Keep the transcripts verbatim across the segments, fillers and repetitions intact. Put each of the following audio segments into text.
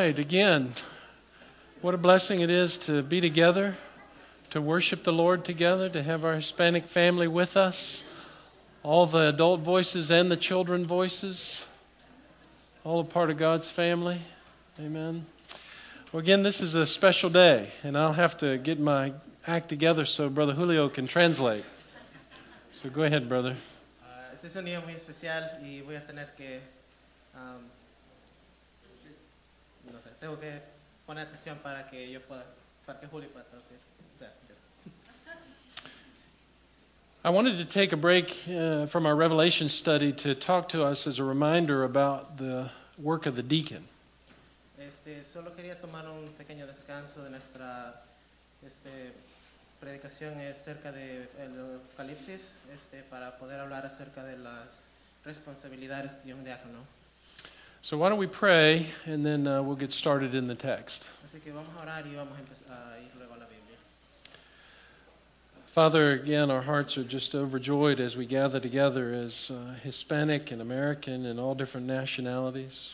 right, again, what a blessing it is to be together, to worship the Lord together, to have our Hispanic family with us, all the adult voices and the children voices, all a part of God's family. Amen. Well, again, this is a special day, and I'll have to get my act together so Brother Julio can translate. So go ahead, brother. Uh, este es un día muy especial y voy a tener que, um, no sé, tengo que poner atención para que yo pueda, para que Julio pueda traducir. O sea, yo. I wanted to take a break uh, from our Revelation study to talk to us as a reminder about the work of the deacon. Este, solo quería tomar un pequeño descanso de nuestra este, predicación acerca del Apocalipsis este, para poder hablar acerca de las responsabilidades de un diácono. So why don't we pray, and then uh, we'll get started in the text. Así que vamos a orar y vamos a, empezar, a ir luego a la Biblia. Father, again, our hearts are just overjoyed as we gather together as uh, Hispanic and American and all different nationalities.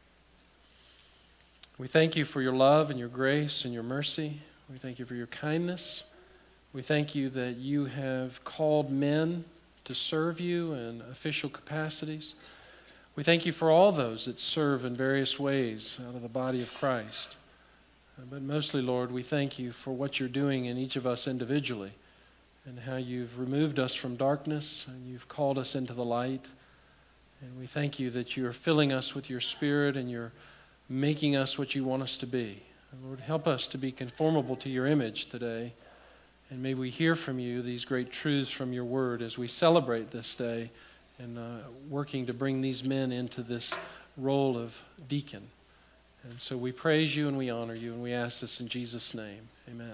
We thank you for your love and your grace and your mercy. We thank you for your kindness. We thank you that you have called men to serve you in official capacities. We thank you for all those that serve in various ways out of the body of Christ. But mostly, Lord, we thank you for what you're doing in each of us individually, and how you've removed us from darkness and you've called us into the light. And we thank you that you're filling us with your Spirit and you're making us what you want us to be. And Lord, help us to be conformable to your image today. And may we hear from you these great truths from your word as we celebrate this day and uh, working to bring these men into this role of deacon. And so we praise you and we honor you and we ask this in Jesus' name. Amen.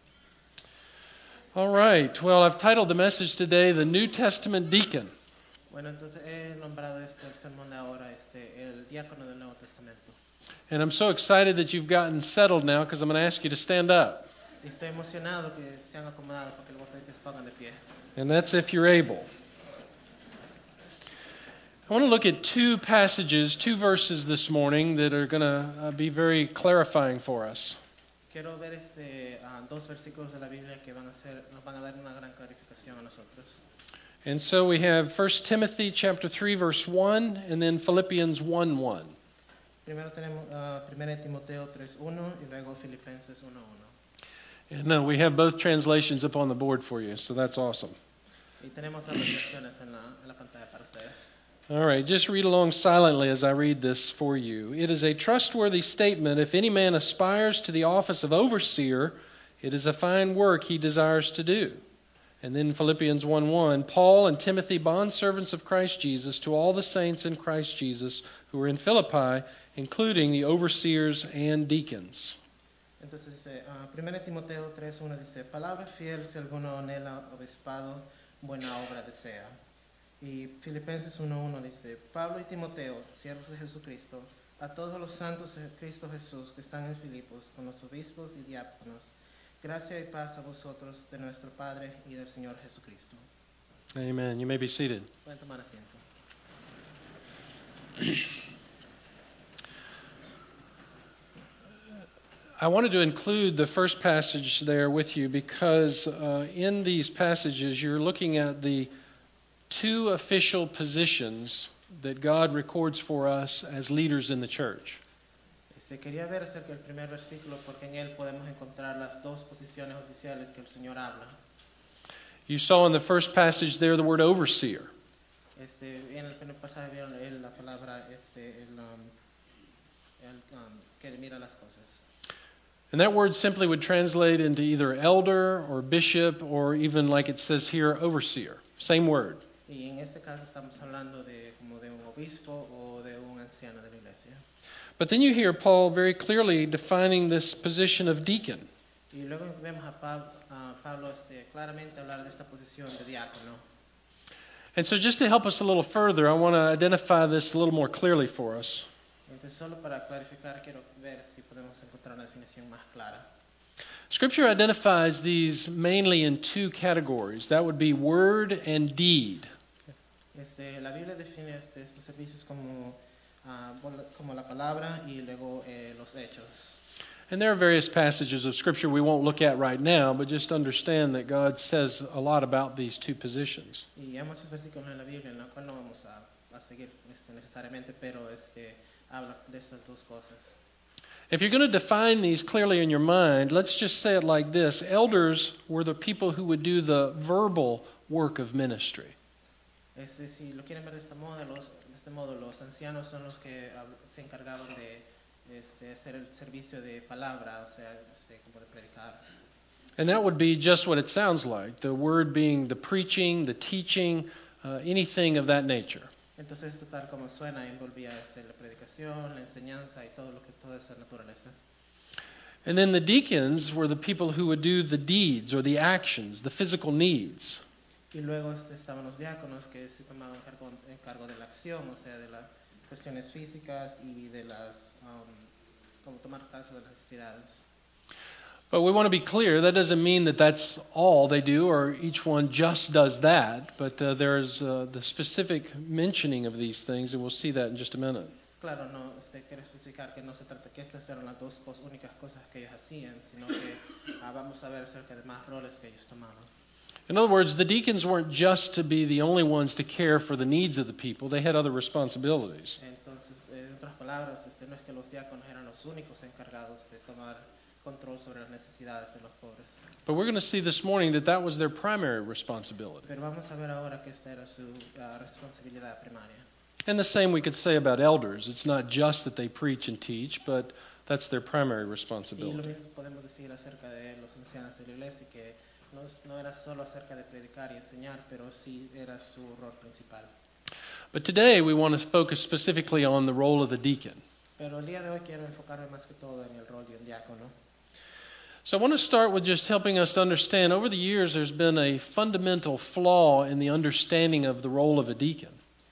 All right. Well, I've titled the message today, The New Testament Deacon. Bueno, entonces he nombrado este el sermón de ahora, este, el diácono del Nuevo Testamento. And I'm so excited that you've gotten settled now because I'm going to ask you to stand up. Y estoy emocionado que se han acomodado porque le voy a pedir que se pongan de pie. And that's if you're able. I want to look at two passages, two verses this morning that are going to uh, be very clarifying for us. Quiero ver este, uh, dos versículos de la Biblia que van a ser, nos van a dar una gran clarificación a nosotros. And so we have First Timothy chapter three verse one and then Philippians one one. Primero tenemos uh, primero Timoteo tres uno y luego Filipenses uno uno. And no, we have both translations up on the board for you, so that's awesome. Y tenemos ambas versiones en la, en la pantalla para ustedes. All right, just read along silently as I read this for you. It is a trustworthy statement. If any man aspires to the office of overseer, it is a fine work he desires to do. And then Philippians one one, Paul and Timothy, bondservants of Christ Jesus, to all the saints in Christ Jesus who are in Philippi, including the overseers and deacons. Entonces dice, uh, primero Timoteo tres uno dice, palabra fiel si alguno anhela obispado, buena obra desea. Y Filipenses uno uno dice, Pablo y Timoteo, siervos de Jesucristo, a todos los santos de Cristo Jesús que están en Filipos, con los obispos y diáconos, gracia y paz a vosotros de nuestro Padre y del Señor Jesucristo. Amen. You may be seated. Pueden tomar asiento. I wanted to include the first passage there with you because uh, in these passages you're looking at the two official positions that God records for us as leaders in the church. Se quería ver acerca del primer versículo porque en él podemos encontrar las dos posiciones oficiales que el Señor habla. You saw in the first passage there the word overseer. Este, en el primer pasaje vieron el, la palabra este, el, um, el um, que mira las cosas. And that word simply would translate into either elder or bishop or even like it says here, overseer. Same word. Y en este caso estamos hablando de como de un obispo o de un anciano de la iglesia. But then you hear Paul very clearly defining this position of deacon. Y luego vemos a Pablo, a Pablo este, claramente hablar de esta posición de diácono. And so just to help us a little further, I want to identify this a little more clearly for us. Entonces solo para clarificar quiero ver si podemos encontrar una definición más clara. Scripture identifies these mainly in two categories. That would be word and deed. Este, la Biblia define este, estos servicios como, uh, como la palabra y luego eh, los Hechos. And there are various passages of Scripture we won't look at right now, but just understand that God says a lot about these two positions. Y hay muchos versículos en la Biblia en los cuales no vamos a, a seguir este, necesariamente, pero este, habla de estas dos cosas. If you're going to define these clearly in your mind, let's just say it like this. Elders were the people who would do the verbal work of ministry. Este, si lo quieren ver de este modo, los, de este modo, los ancianos son los que hab- se encargaban de este, hacer el servicio de palabra, o sea, este, como de predicar. And that would be just what it sounds like, the word being the preaching, the teaching, uh, anything of that nature. Entonces, esto tal como suena, envolvía este, la predicación, la enseñanza y todo lo que toda esa naturaleza. And then the deacons were the people who would do the deeds or the actions, the physical needs. Y luego este, estaban los diáconos que se tomaban cargo, en cargo de la acción, o sea, de las cuestiones físicas y de las, um, como tomar caso de las necesidades. But we want to be clear, that doesn't mean that that's all they do or each one just does that. But uh, there's uh, the specific mentioning of these things, and we'll see that in just a minute. Claro, no, este, quiero especificar que no se trata que estas eran las dos cos- únicas cosas que ellos hacían, sino que ah, vamos a ver acerca de más roles que ellos tomaban. In other words, the deacons weren't just to be the only ones to care for the needs of the people. They had other responsibilities. Entonces, eh, en otras palabras, este, no es que los diáconos eran los únicos encargados de tomar control sobre las necesidades de los pobres. But we're going to see this morning that that was their primary responsibility. Pero vamos a ver ahora que esta era su ah, responsabilidad primaria. And the same we could say about elders. It's not just that they preach and teach, but that's their primary Y lo responsibility. mismo podemos decir acerca de los ancianos de la iglesia, que no, es- no era solo acerca de predicar y enseñar, pero sí era su rol principal. But today we want to focus specifically on the role of the deacon. Pero el día de hoy quiero enfocarme más que todo en el rol de un diácono. So I want to start with just helping us to understand, over the years there's been a fundamental flaw in the understanding of the role of a deacon.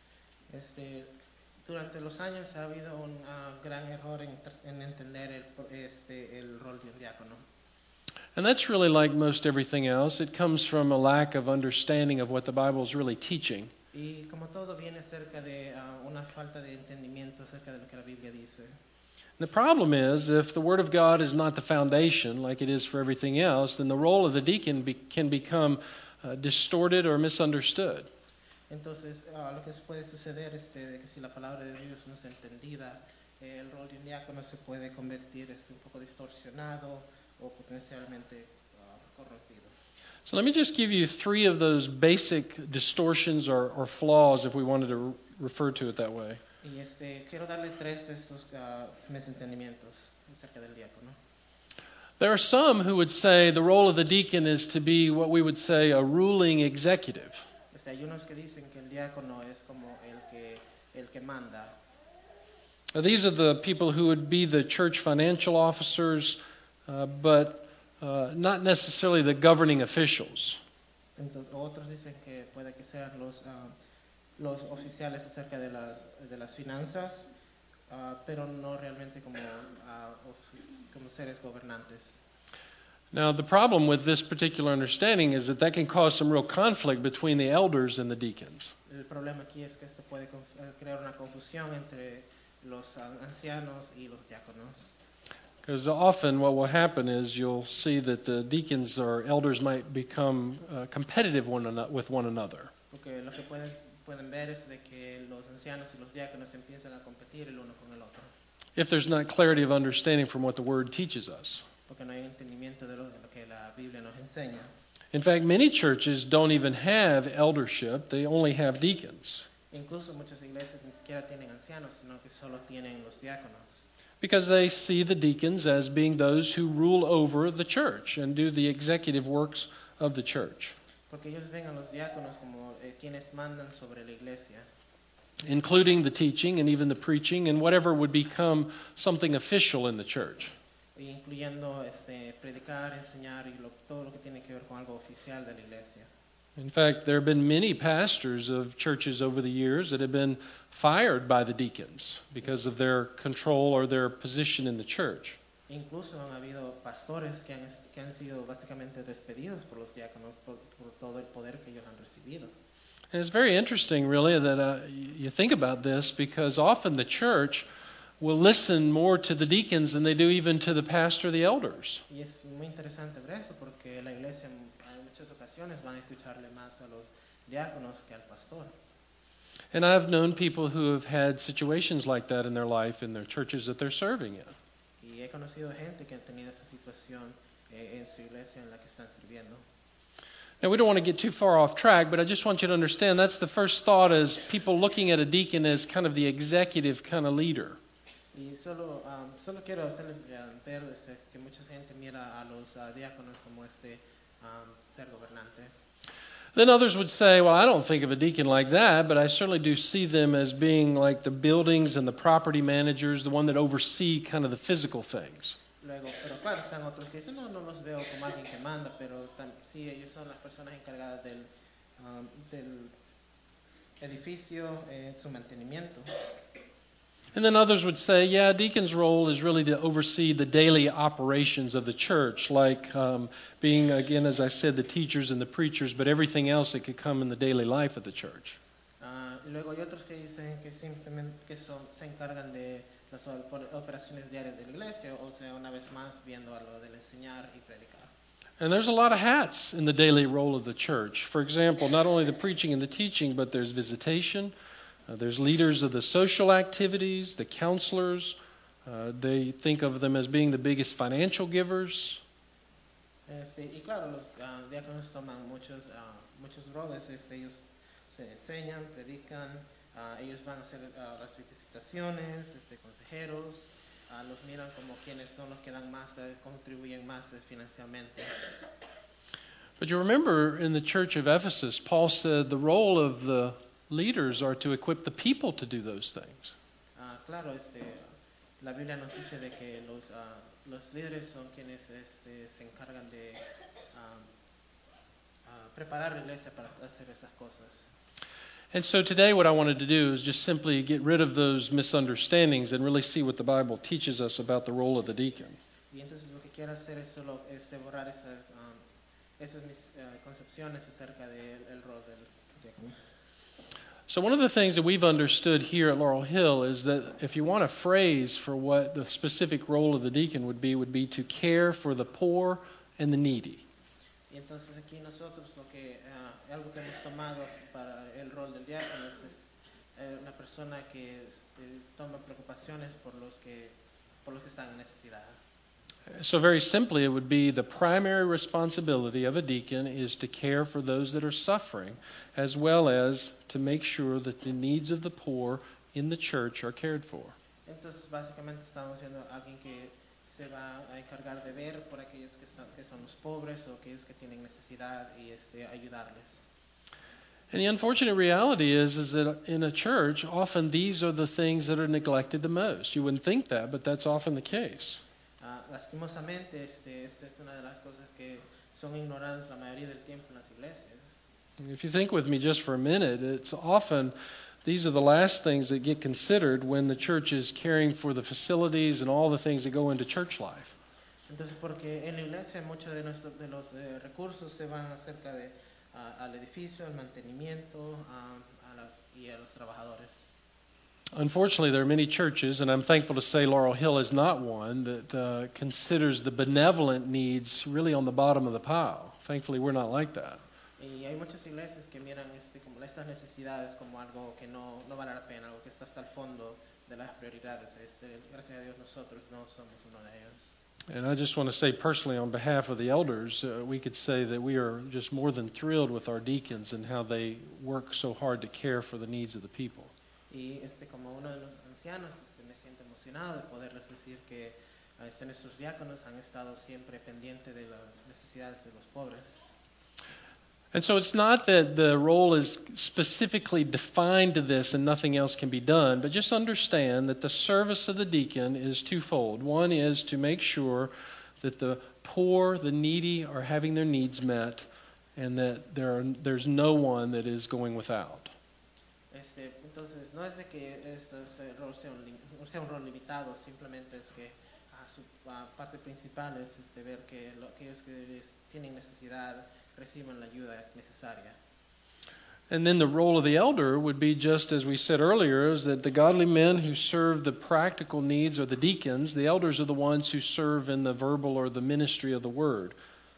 Este, durante los años ha habido un ah, gran error en, tr- en entender el, pro- este, el rol de un diácono. And that's really like most everything else. It comes from a lack of understanding of what the Bible is really teaching. Y como todo viene acerca de ah, una falta de entendimiento acerca de lo que la Biblia dice. The problem is, if the Word of God is not the foundation, like it is for everything else, then the role of the deacon be, can become uh, distorted or misunderstood. Entonces, ah, lo que puede suceder es este, de que si la palabra de Dios no es entendida, eh, el rol de un diácono se puede convertir este, un poco distorsionado o potencialmente ah, corrompido. So let me just give you three of those basic distortions or, or flaws, if we wanted to re- refer to it that way. Y este, quiero darle tres de estos ah, desentendimientos acerca del diácono. There are some who would say the role of the deacon is to be what we would say a ruling executive. Este, hay unos que dicen que el diácono es como el que, el que manda. Now, these are the people who would be the church financial officers, uh, but uh, not necessarily the governing officials. Entonces, otros dicen que puede que sean los, ah, los oficiales acerca de, la- de las finanzas, ah, pero no realmente como, ah, ofici- como seres gobernantes. Now, the problem with this particular understanding is that that can cause some real conflict between the elders and the deacons. El problema aquí es que esto puede conf- eh, crear una confusión entre los ah, ancianos y los diáconos. Because often what will happen is you'll see that the deacons or elders might become uh, competitive one ano- with one another. Porque lo que puedes, pueden ver es de que los ancianos y los diáconos empiezan a competir el uno con el otro, If there's not clarity of understanding from what the Word teaches us. porque no hay entendimiento de lo, de lo que la Biblia nos enseña. In fact, many churches don't even have eldership, they only have deacons. Incluso muchas iglesias ni siquiera tienen ancianos, sino que solo tienen los diáconos. Because they see the deacons as being those who rule over the church and do the executive works of the church, Porque ellos ven a los diáconos como eh, quienes mandan sobre la iglesia, including the teaching and even the preaching and whatever would become something official in the church. e incluyendo este, predicar, enseñar y lo- todo lo que tiene que ver con algo oficial de la iglesia. In fact, there have been many pastors of churches over the years that have been fired by the deacons because of their control or their position in the church. Incluso han habido pastores que han, es- que han sido básicamente despedidos por los diáconos por, por todo el poder que ellos han recibido. And it's very interesting, really, that uh, you think about this because often the church will listen more to the deacons than they do even to the pastor or the elders. Y es muy interesante ver eso porque la iglesia en muchas ocasiones van a escucharle más a los diáconos que al pastor. And I've known people who have had situations like that in their life in their churches that they're serving in. Y he conocido gente que han tenido esa situación eh, en su iglesia en la que están sirviendo. Now, we don't want to get too far off track, but I just want you to understand that's the first thought as people looking at a deacon as kind of the executive kind of leader. Y solo, um, solo quiero hacerles uh, ver este, que mucha gente mira a los uh, diáconos como este um, ser gobernante. Then others would say, well, I don't think of a deacon like that, but I certainly do see them as being like the buildings and the property managers, the one that oversee kind of the physical things. Luego, pero claro, están otros que dicen, no, no los veo como alguien que manda, pero están, sí, ellos son las personas encargadas del, um, del edificio, eh, su mantenimiento. And then others would say, yeah, a deacon's role is really to oversee the daily operations of the church, like um, being, again, as I said, the teachers and the preachers, but everything else that could come in the daily life of the church. Uh, y luego hay otros que dicen que simplemente que son, se encargan de las operaciones diarias de la iglesia, o sea, una vez más viendo a lo del enseñar y predicar. And there's a lot of hats in the daily role of the church. For example, not only the preaching and the teaching, but there's visitation. Uh, there's leaders of the social activities, the counselors. Uh, they think of them as being the biggest financial givers. Este, y claro, los uh, diáconos toman muchos, uh, muchos roles. Este, ellos se enseñan, predican, uh, ellos van a hacer uh, las visitaciones, este, consejeros. Uh, los miran como quienes son los que dan más, uh, contribuyen más uh, financieramente. But you remember in the church of Ephesus, Paul said the role of the leaders are to equip the people to do those things. Uh, claro, este, la Biblia nos dice de que los, uh, los líderes son quienes este, se encargan de um, uh, preparar la iglesia para hacer esas cosas. And so today what I wanted to do is just simply get rid of those misunderstandings and really see what the Bible teaches us about the role of the deacon. Y entonces lo que quiero hacer es solo este, borrar esas, um, esas mis, uh, concepciones acerca del el rol del diácono. So one of the things that we've understood here at Laurel Hill is that if you want a phrase for what the specific role of the deacon would be, would be to care for the poor and the needy. Y entonces aquí nosotros lo que uh, algo que hemos tomado para el rol del diácono es, es eh, una persona que este, toma preocupaciones por los que por los que están en necesidad. So very simply, it would be the primary responsibility of a deacon is to care for those that are suffering, as well as to make sure that the needs of the poor in the church are cared for. Entonces, básicamente estamos viendo a alguien que se va a encargar de ver por aquellos que, están, que son los pobres o aquellos que tienen necesidad y este, ayudarles. And the unfortunate reality is, is that in a church, often these are the things that are neglected the most. You wouldn't think that, but that's often the case. Uh, lastimosamente, este, esta es una de las cosas que son ignoradas la mayoría del tiempo en las iglesias. If you think with me just for a minute, it's often these are the last things that get considered when the church is caring for the facilities and all the things that go into church life. Entonces, porque en la iglesia muchos de, nuestro, de los eh, recursos se van acerca de uh, al edificio, al mantenimiento uh, a las, y a los trabajadores. Unfortunately, there are many churches, and I'm thankful to say Laurel Hill is not one, that uh, considers the benevolent needs really on the bottom of the pile. Thankfully, we're not like that. Y hay muchas iglesias que miran este, como estas necesidades como algo que no, no vale la pena, algo que está hasta el fondo de las prioridades. Este, gracias a Dios nosotros no somos uno de ellos. And I just want to say personally on behalf of the elders, uh, we could say that we are just more than thrilled with our deacons and how they work so hard to care for the needs of the people. Y este, como uno de los ancianos, este, me siento emocionado de poderles decir que este, nuestros diáconos han estado siempre pendientes de las necesidades de los pobres. And so it's not that the role is specifically defined to this and nothing else can be done, but just understand that the service of the deacon is twofold. One is to make sure that the poor, the needy are having their needs met and that there are, there's no one that is going without. Este, entonces, no es de que esto ese rol sea, un, sea un rol limitado, simplemente es que a su a parte principal es este, ver que lo, aquellos que tienen necesidad reciban la ayuda necesaria. And then the role of the elder would be just as we said earlier, is that the godly men who serve the practical needs are the deacons. The elders are the ones who serve in the verbal or the ministry of the word.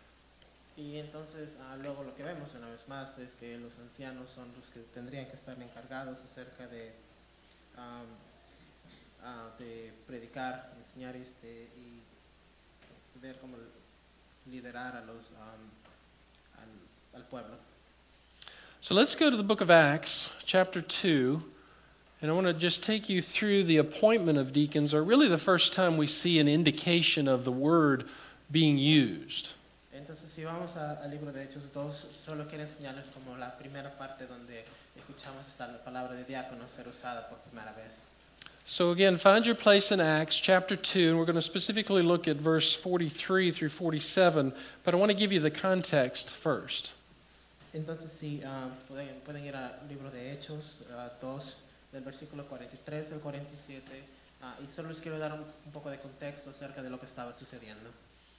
Y entonces uh, luego lo que vemos una vez más es que los ancianos son los que tendrían que estar encargados acerca de, um, uh, de predicar, enseñar este, y ver cómo liderar a los, um, al, al pueblo. So let's go to the book of Acts, chapter two, and I want to just take you through the appointment of deacons, or really the first time we see an indication of the word being used. Entonces, si vamos al libro de Hechos dos, solo quiero enseñarles como la primera parte donde escuchamos esta palabra de diácono ser usada por primera vez. So again, find your place in Acts chapter two, and we're going to specifically look at verse forty-three through forty-seven, but I want to give you the context first. Entonces, si uh, pueden, pueden ir al libro de Hechos uh, dos, del versículo cuarenta y tres al cuarenta y siete, uh, y solo les quiero dar un, un poco de contexto acerca de lo que estaba sucediendo.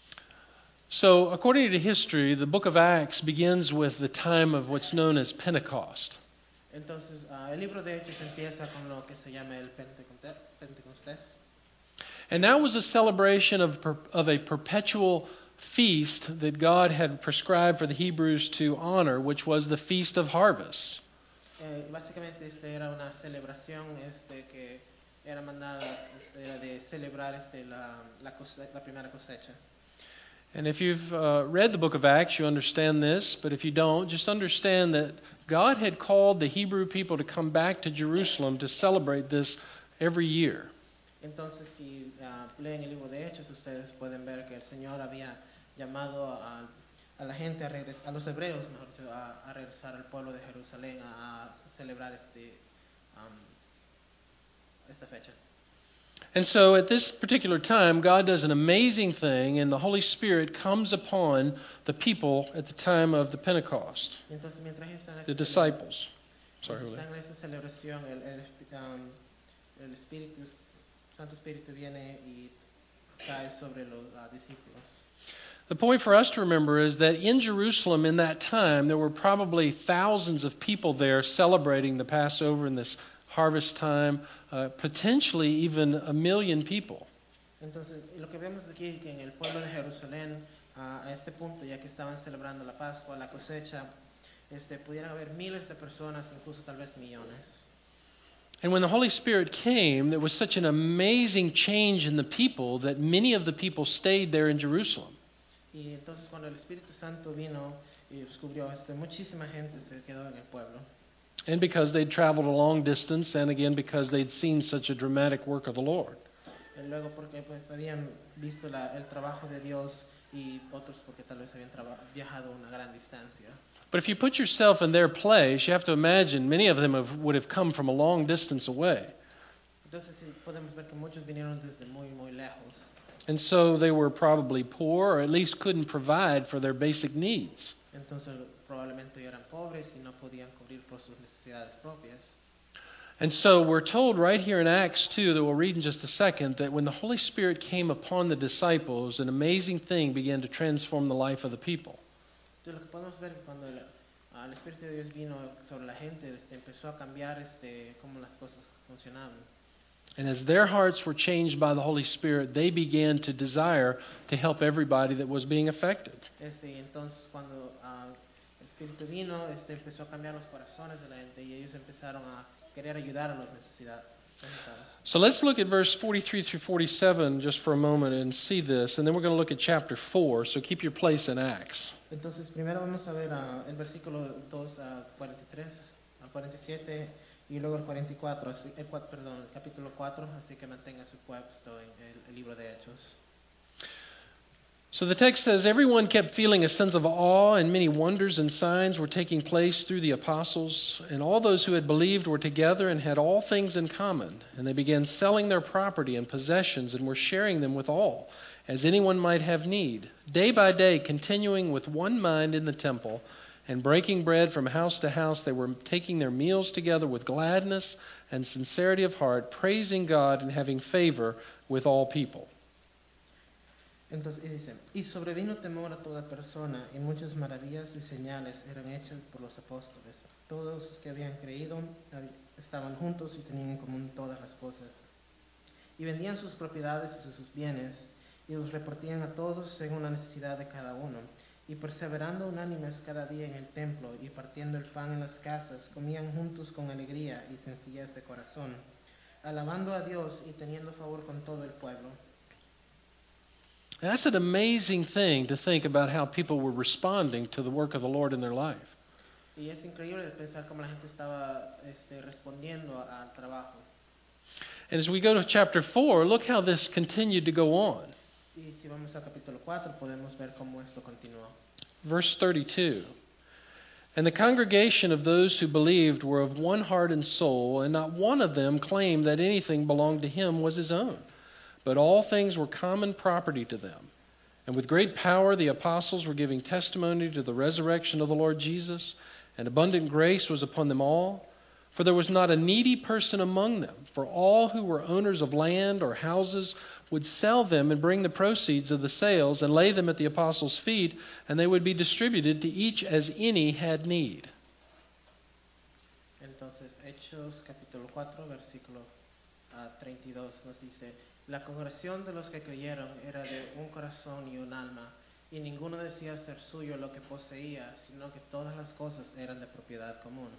So, according to history, the book of Acts begins with the time of what's known as Pentecost. Entonces, uh, el libro de Hechos empieza con lo que se llama el Pentecoste- Pentecostés. And that was a celebration of, per, of a perpetual feast that God had prescribed for the Hebrews to honor, which was the Feast of Harvest. Eh, básicamente, este era una celebración este, que era mandada este, era de celebrar este, la, la, cose- la primera cosecha. And if you've uh, read the book of Acts, you understand this, but if you don't, just understand that God had called the Hebrew people to come back to Jerusalem to celebrate this every year. Entonces, si uh, leen el libro de Hechos, ustedes pueden ver que el Señor había llamado a, a la gente, a, regres- a los hebreos, mejor dicho, a, a regresar al pueblo de Jerusalén a, a celebrar este, um, esta fecha. And so at this particular time, God does an amazing thing, and the Holy Spirit comes upon the people at the time of the Pentecost, Entonces, mientras ellos están en the esa disciples. cele- Sorry, mientras Julio. están en esa celebración, el, el, espi- um, el Espíritu, Santo Espíritu viene y cae sobre los uh, discípulos. The point for us to remember is that in Jerusalem in that time, there were probably thousands of people there celebrating the Passover and this harvest time, uh, potentially even a million people. Entonces, lo que vemos aquí es que en el pueblo de Jerusalén, uh, a este punto, ya que estaban celebrando la Pascua, la cosecha, este, pudieran haber miles de personas, incluso tal vez millones. And when the Holy Spirit came, there was such an amazing change in the people that many of the people stayed there in Jerusalem. Y entonces cuando el Espíritu Santo vino y descubrió, este, muchísima gente se quedó en el pueblo. And because they'd traveled a long distance, and again because they'd seen such a dramatic work of the Lord. Y luego porque pues habían visto la, el trabajo de Dios y otros porque tal vez habían traba- viajado una gran distancia. But if you put yourself in their place, you have to imagine many of them have, would have come from a long distance away. Entonces sí, podemos ver que muchos vinieron desde muy, muy lejos. And so they were probably poor, or at least couldn't provide for their basic needs. Entonces probablemente eran pobres y no podían cubrir por sus necesidades propias. And so we're told right here in Acts two, that we'll read in just a second, that when the Holy Spirit came upon the disciples, an amazing thing began to transform the life of the people. Entonces lo que podemos ver es que cuando el, ah, el Espíritu de Dios vino sobre la gente, este, empezó a cambiar este, cómo las cosas funcionaban. And as their hearts were changed by the Holy Spirit, they began to desire to help everybody that was being affected. Este, y entonces cuando ah, el Espíritu vino, este, empezó a cambiar los corazones de la gente y ellos empezaron a querer ayudar a los necesida- necesitados. So let's look at verse forty-three through forty-seven just for a moment and see this, and then we're going to look at chapter four, so keep your place in Acts. Entonces primero vamos a ver ah, el versículo dos a cuarenta y tres a cuarenta y siete y luego el cuarenta y cuatro, así, el, cua- perdón, el capítulo cuatro, así que mantenga su puesto en el, el libro de Hechos. So the text says, everyone kept feeling a sense of awe, and many wonders and signs were taking place through the apostles. And all those who had believed were together and had all things in common. And they began selling their property and possessions and were sharing them with all, as anyone might have need. Day by day, continuing with one mind in the temple, and breaking bread from house to house, they were taking their meals together with gladness and sincerity of heart, praising God and having favor with all people. Entonces, y dice, y sobrevino temor a toda persona, y muchas maravillas y señales eran hechas por los apóstoles. Todos los que habían creído hab- estaban juntos y tenían en común todas las cosas. Y vendían sus propiedades y sus bienes, y los repartían a todos según la necesidad de cada uno. Y perseverando unánimes cada día en el templo, y partiendo el pan en las casas, comían juntos con alegría y sencillez de corazón, alabando a Dios y teniendo favor con todo el pueblo. That's an amazing thing to think about how people were responding to the work of the Lord in their life. Y es increíble pensar cómo la gente estaba este, respondiendo al trabajo. And as we go to chapter four, look how this continued to go on. Y si vamos al capítulo cuatro, podemos ver cómo esto continuó. Verse thirty-two. And the congregation of those who believed were of one heart and soul, and not one of them claimed that anything belonged to him was his own, but all things were common property to them. And with great power the apostles were giving testimony to the resurrection of the Lord Jesus, and abundant grace was upon them all. For there was not a needy person among them, for all who were owners of land or houses would sell them and bring the proceeds of the sales and lay them at the apostles' feet, and they would be distributed to each as any had need. Entonces, Hechos capítulo cuatro, versículo uh, treinta y dos nos dice, la congregación de los que creyeron era de un corazón y un alma, y ninguno decía ser suyo lo que poseía, sino que todas las cosas eran de propiedad común.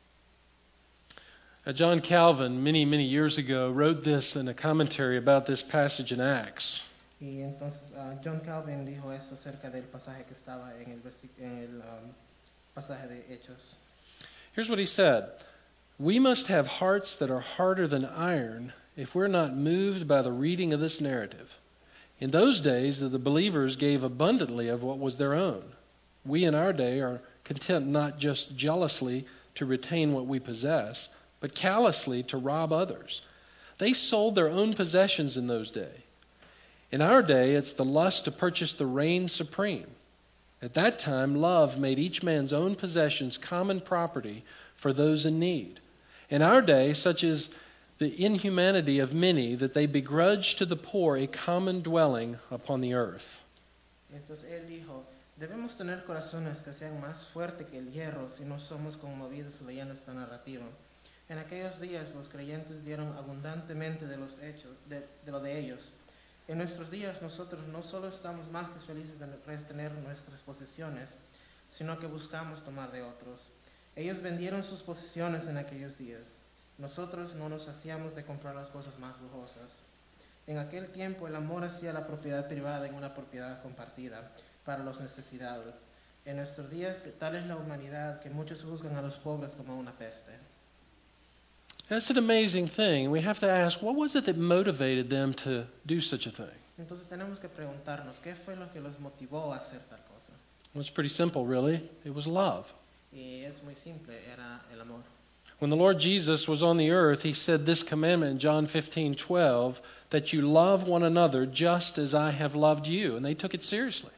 Uh, John Calvin, many, many years ago, wrote this in a commentary about this passage in Acts. Y entonces uh, John Calvin dijo esto acerca del pasaje que estaba en el, versi- en el um, pasaje de Hechos. Here's what he said. We must have hearts that are harder than iron if we're not moved by the reading of this narrative. In those days, the believers gave abundantly of what was their own. We in our day are content not just jealously to retain what we possess, but callously to rob others. They sold their own possessions in those days. In our day, it's the lust to purchase the reign supreme. At that time, love made each man's own possessions common property for those in need. In our day, such is the inhumanity of many that they begrudge to the poor a common dwelling upon the earth. Entonces él dijo, debemos tener corazones que sean más fuertes que el hierro si no somos conmovidos leyendo esta narrativa. En aquellos días los creyentes dieron abundantemente de los hechos, de, de lo de ellos. En nuestros días nosotros no solo estamos más que felices de retener nuestras posesiones, sino que buscamos tomar de otros. Ellos vendieron sus posesiones en aquellos días. Nosotros no nos hacíamos de comprar las cosas más lujosas. En aquel tiempo el amor hacía la propiedad privada en una propiedad compartida para los necesitados. En nuestros días tal es la humanidad que muchos juzgan a los pobres como una peste. That's an amazing thing. We have to ask, what was it that motivated them to do such a thing? Entonces tenemos que preguntarnos, ¿qué fue lo que los motivó a hacer tal cosa? Well, it's pretty simple, really. It was love. Y es muy simple, era el amor. When the Lord Jesus was on the earth, he said this commandment in John fifteen twelve, that you love one another just as I have loved you. And they took it seriously.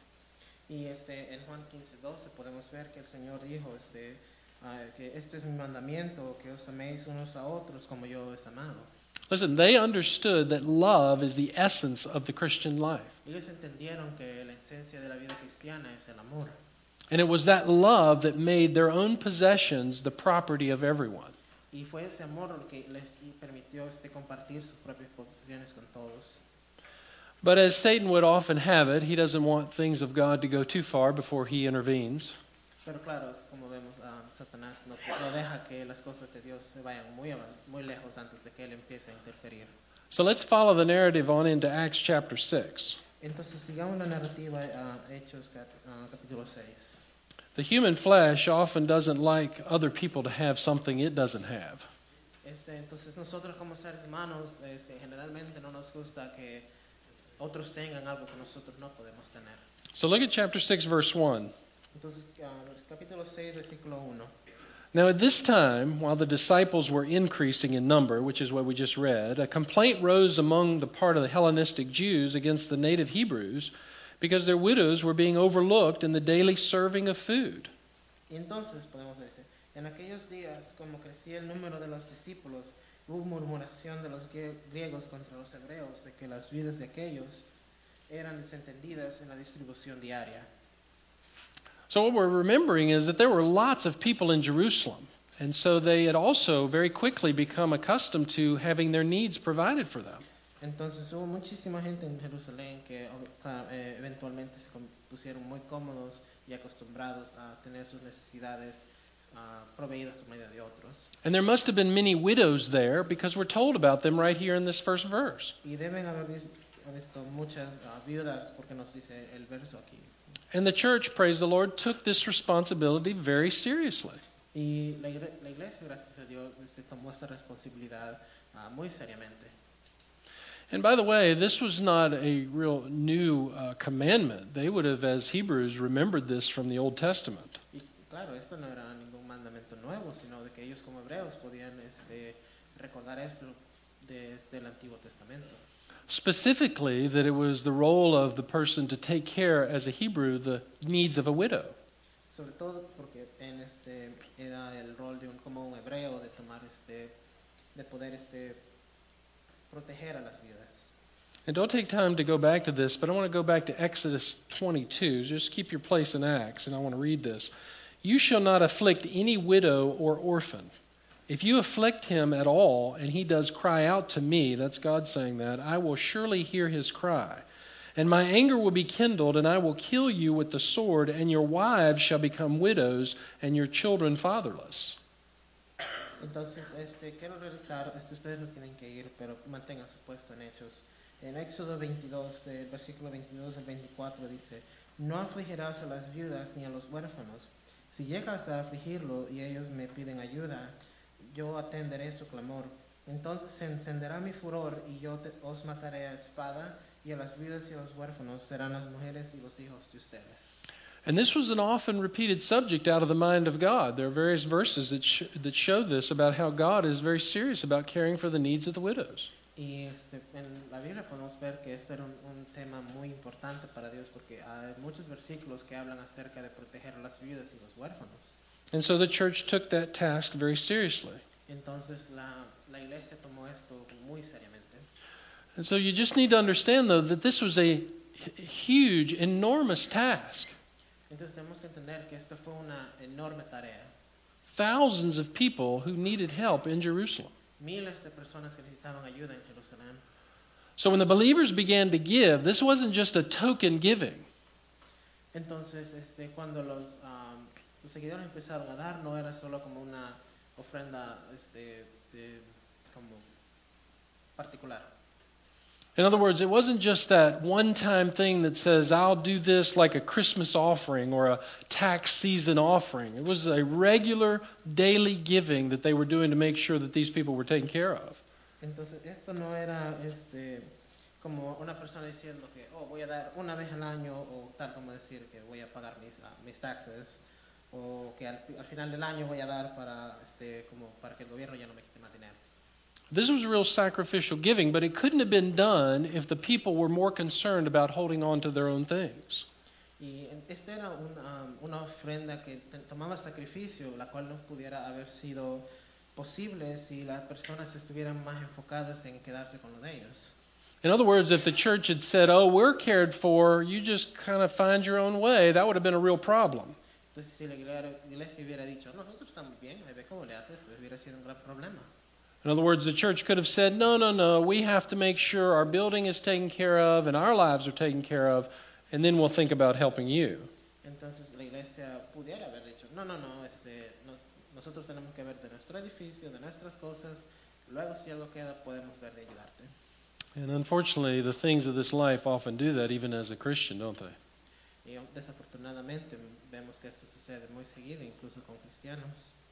Y este, en Juan quince doce podemos ver que el Señor dijo este, uh, que este es mi mandamiento, que os améis unos a otros como yo os he amado. Listen, they understood that love is the essence of the Christian life. Ellos entendieron que la esencia de la vida cristiana es el amor. And it was that love that made their own possessions the property of everyone. Y fue ese amor lo que les permitió este, compartir sus propias posesiones con todos. But as Satan would often have it, he doesn't want things of God to go too far before he intervenes. Pero claro, es como vemos, uh, Satanás no, no deja que las cosas de Dios se vayan muy, muy lejos antes de que él empiece a interferir. So let's follow the narrative on into Acts chapter six. Entonces sigamos la narrativa uh, Hechos cap, uh, capítulo seis. The human flesh often doesn't like other people to have something it doesn't have. Este, entonces nosotros como seres humanos este, generalmente no nos gusta que otros tengan algo que nosotros no podemos tener. So look at chapter six, verse one. Entonces uh, capítulo seis, versículo uno. Now at this time, while the disciples were increasing in number, which is what we just read, a complaint rose among the part of the Hellenistic Jews against the native Hebrews because their widows were being overlooked in the daily serving of food. Y entonces podemos decir, en aquellos días, como crecía el número de los discípulos, hubo murmuración de los griegos contra los hebreos de que las vidas de aquellos eran desentendidas en la distribución diaria. So what we're remembering is that there were lots of people in Jerusalem. And so they had also very quickly become accustomed to having their needs provided for them. Entonces hubo muchísima gente en Jerusalén que eh, eventualmente se pusieron muy cómodos y acostumbrados a tener sus necesidades uh, proveídas por medio de otros. And there must have been many widows there because we're told about them right here in this first verse. Y deben haber visto, visto muchas uh, viudas porque nos dice el verso aquí. And the church, praise the Lord, took this responsibility very seriously. Y la, igre- la iglesia, gracias a Dios, este, tomó esta responsabilidad uh, muy seriamente. And by the way, this was not a real new uh, commandment. They would have, as Hebrews, remembered this from the Old Testament. Y claro, esto no era ningún mandamiento nuevo, sino de que ellos como hebreos podían este, recordar esto desde el Antiguo Testamento. Specifically, that it was the role of the person to take care, as a Hebrew, the needs of a widow. Sobre todo porque en este era el rol de un como un hebreo de tomar este de poder este proteger a las viudas. And don't take time to go back to this, but I want to go back to Exodus twenty-two. Just keep your place in Acts, and I want to read this. You shall not afflict any widow or orphan. If you afflict him at all, and he does cry out to me, that's God saying that, I will surely hear his cry. And my anger will be kindled, and I will kill you with the sword, and your wives shall become widows, and your children fatherless. Entonces, este, quiero realizar, este, ustedes no tienen que ir, pero mantengan su puesto en Hechos. En Éxodo veintidós, del versículo veintidós al veinticuatro, dice, no afligirás a las viudas ni a los huérfanos. Si llegas a afligirlo y ellos me piden ayuda, yo atenderé su clamor. Entonces se encenderá mi furor y yo te, os mataré a espada, y a las viudas y a los huérfanos serán las mujeres y los hijos de ustedes. And this was an often repeated subject out of the mind of God. There are various verses that, sh- that show this about how God is very serious about caring for the needs of the widows. Y este, en la Biblia podemos ver que este era un, un tema muy importante para Dios porque hay muchos versículos que hablan acerca de proteger a las viudas y los huérfanos. And so the church took that task very seriously. Entonces la, la iglesia tomó esto muy seriamente. And so you just need to understand, though, that this was a h- huge, enormous task. Entonces tenemos que entender que esta fue una enorme tarea. Thousands of people who needed help in Jerusalem. Miles de personas que necesitaban ayuda en Jerusalén. So when the believers began to give, this wasn't just a token giving. Entonces, este, cuando los, um, los seguidores empezaron a dar, no era solo como una ofrenda este, de, como particular. In other words, it wasn't just that one-time thing that says, I'll do this like a Christmas offering or a tax season offering. It was a regular daily giving that they were doing to make sure that these people were taken care of. Entonces, esto no era este, como una persona diciendo que, oh, voy a dar una vez al año, o tal como decir que voy a pagar mis, uh, mis taxes, o que al, al final del año voy a dar para, este, como para que el gobierno ya no me quite más dinero. This was real sacrificial giving, but it couldn't have been done if the people were more concerned about holding on to their own things. Y esta era un, um, una ofrenda que te, tomaba sacrificio, la cual no pudiera haber sido posible si las personas estuvieran más enfocadas en quedarse con lo de ellos. In other words, if the church had said, oh, we're cared for, you just kind of find your own way, that would have been a real problem. Entonces, si la iglesia hubiera dicho, no, nosotros estamos bien, ve cómo le haces, hubiera sido un gran problema. In other words, the church could have said, no, no, no, we have to make sure our building is taken care of and our lives are taken care of, and then we'll think about helping you. Entonces la iglesia pudiera haber dicho, no, no, no, este, no, nosotros tenemos que ver de nuestro edificio, de nuestras cosas, luego si algo queda podemos ver de ayudarte. And unfortunately, the things of this life often do that, even as a Christian, don't they? Y desafortunadamente vemos que esto sucede muy seguido, incluso con cristianos.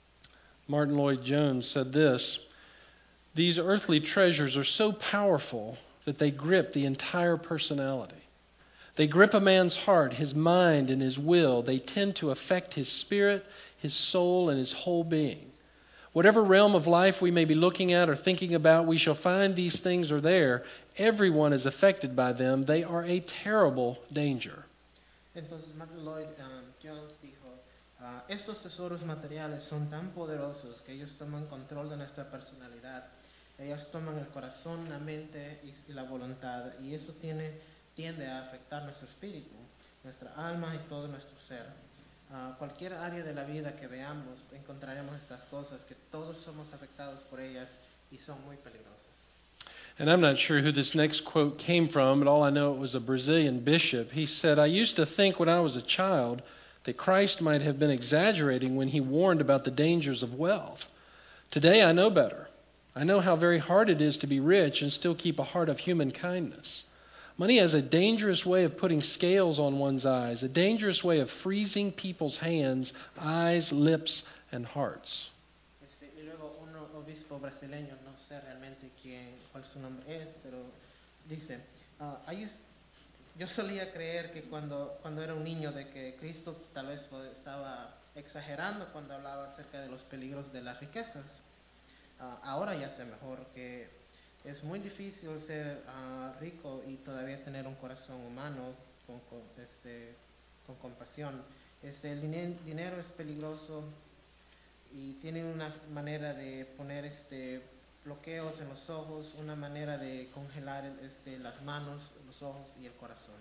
Martin Lloyd-Jones said this, these earthly treasures are so powerful that they grip the entire personality. They grip a man's heart, his mind, and his will. They tend to affect his spirit, his soul, and his whole being. Whatever realm of life we may be looking at or thinking about, we shall find these things are there. Everyone is affected by them. They are a terrible danger. Entonces Martin Lloyd um, Jones dijo, uh, estos tesoros materiales son tan poderosos que ellos toman control de nuestra personalidad. Ellos toman el corazón, la mente y, y la voluntad, y eso tiene tiende a afectar nuestro espíritu, nuestra alma y todo nuestro ser. Uh, cualquier área de la vida que veamos, encontraremos estas cosas, que todos somos afectados por ellas y son muy peligrosas. And I'm not sure who this next quote came from, but all I know it was a Brazilian bishop. He said, "I used to think when I was a child that Christ might have been exaggerating when he warned about the dangers of wealth. Today I know better. I know how very hard it is to be rich and still keep a heart of human kindness. Money has a dangerous way of putting scales on one's eyes, a dangerous way of freezing people's hands, eyes, lips, and hearts." Este, y luego un obispo brasileño, no sé realmente quién, cuál su nombre es, pero dice, uh, I used, yo solía creer que cuando, cuando era un niño de que Cristo tal vez estaba exagerando cuando hablaba acerca de los peligros de las riquezas. Uh, ahora ya sé mejor que es muy difícil ser uh, rico y todavía tener un corazón humano con, con, este, con compasión. Este, el dinero es peligroso y tiene una manera de poner este, bloqueos en los ojos, una manera de congelar este, las manos, los ojos y el corazón.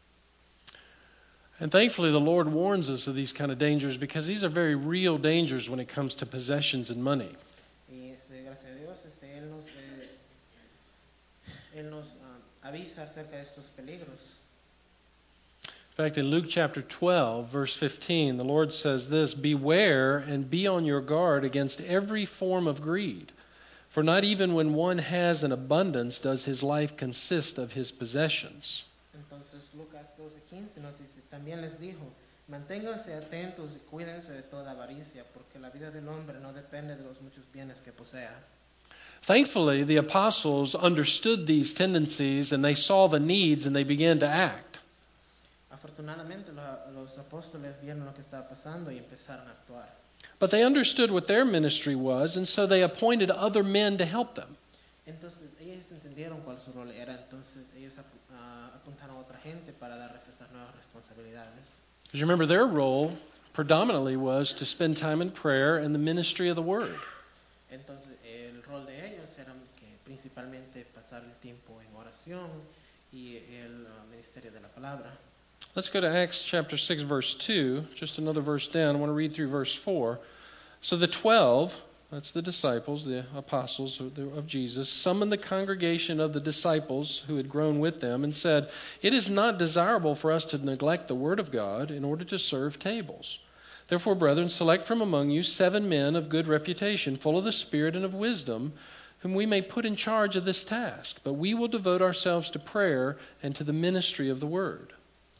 And thankfully the Lord warns us of these kind of dangers because these are very real dangers when it comes to possessions and money. Y este, gracias a Dios, este, Él nos, eh, él nos uh, avisa acerca de estos peligros. In fact, in Luke chapter twelve, verse fifteen, the Lord says this, "Beware and be on your guard against every form of greed. For not even when one has an abundance does his life consist of his possessions." Entonces Lucas doce quince nos dice, también les dijo, manténganse atentos y cuídense de toda avaricia, porque la vida del hombre no depende de los muchos bienes que posea. Thankfully, the apostles understood these tendencies and they saw the needs and they began to act. Afortunadamente los, los apóstoles vieron lo que estaba pasando y empezaron a actuar. But they understood what their ministry was, and so they appointed other men to help them. Entonces ellos entendieron cuál su rol era, entonces ellos ap uh, apuntaron a otra gente para darles estas nuevas responsabilidades. Because you remember their role predominantly was to spend time in prayer and the ministry of the Word. Entonces el rol de ellos era que principalmente pasar el tiempo en oración y el uh, ministerio de la palabra. Let's go to Acts chapter six, verse two, just another verse down. I want to read through verse four. So the twelve, that's the disciples, the apostles of Jesus, summoned the congregation of the disciples who had grown with them and said, "It is not desirable for us to neglect the word of God in order to serve tables. Therefore, brethren, select from among you seven men of good reputation, full of the Spirit and of wisdom, whom we may put in charge of this task. But we will devote ourselves to prayer and to the ministry of the word."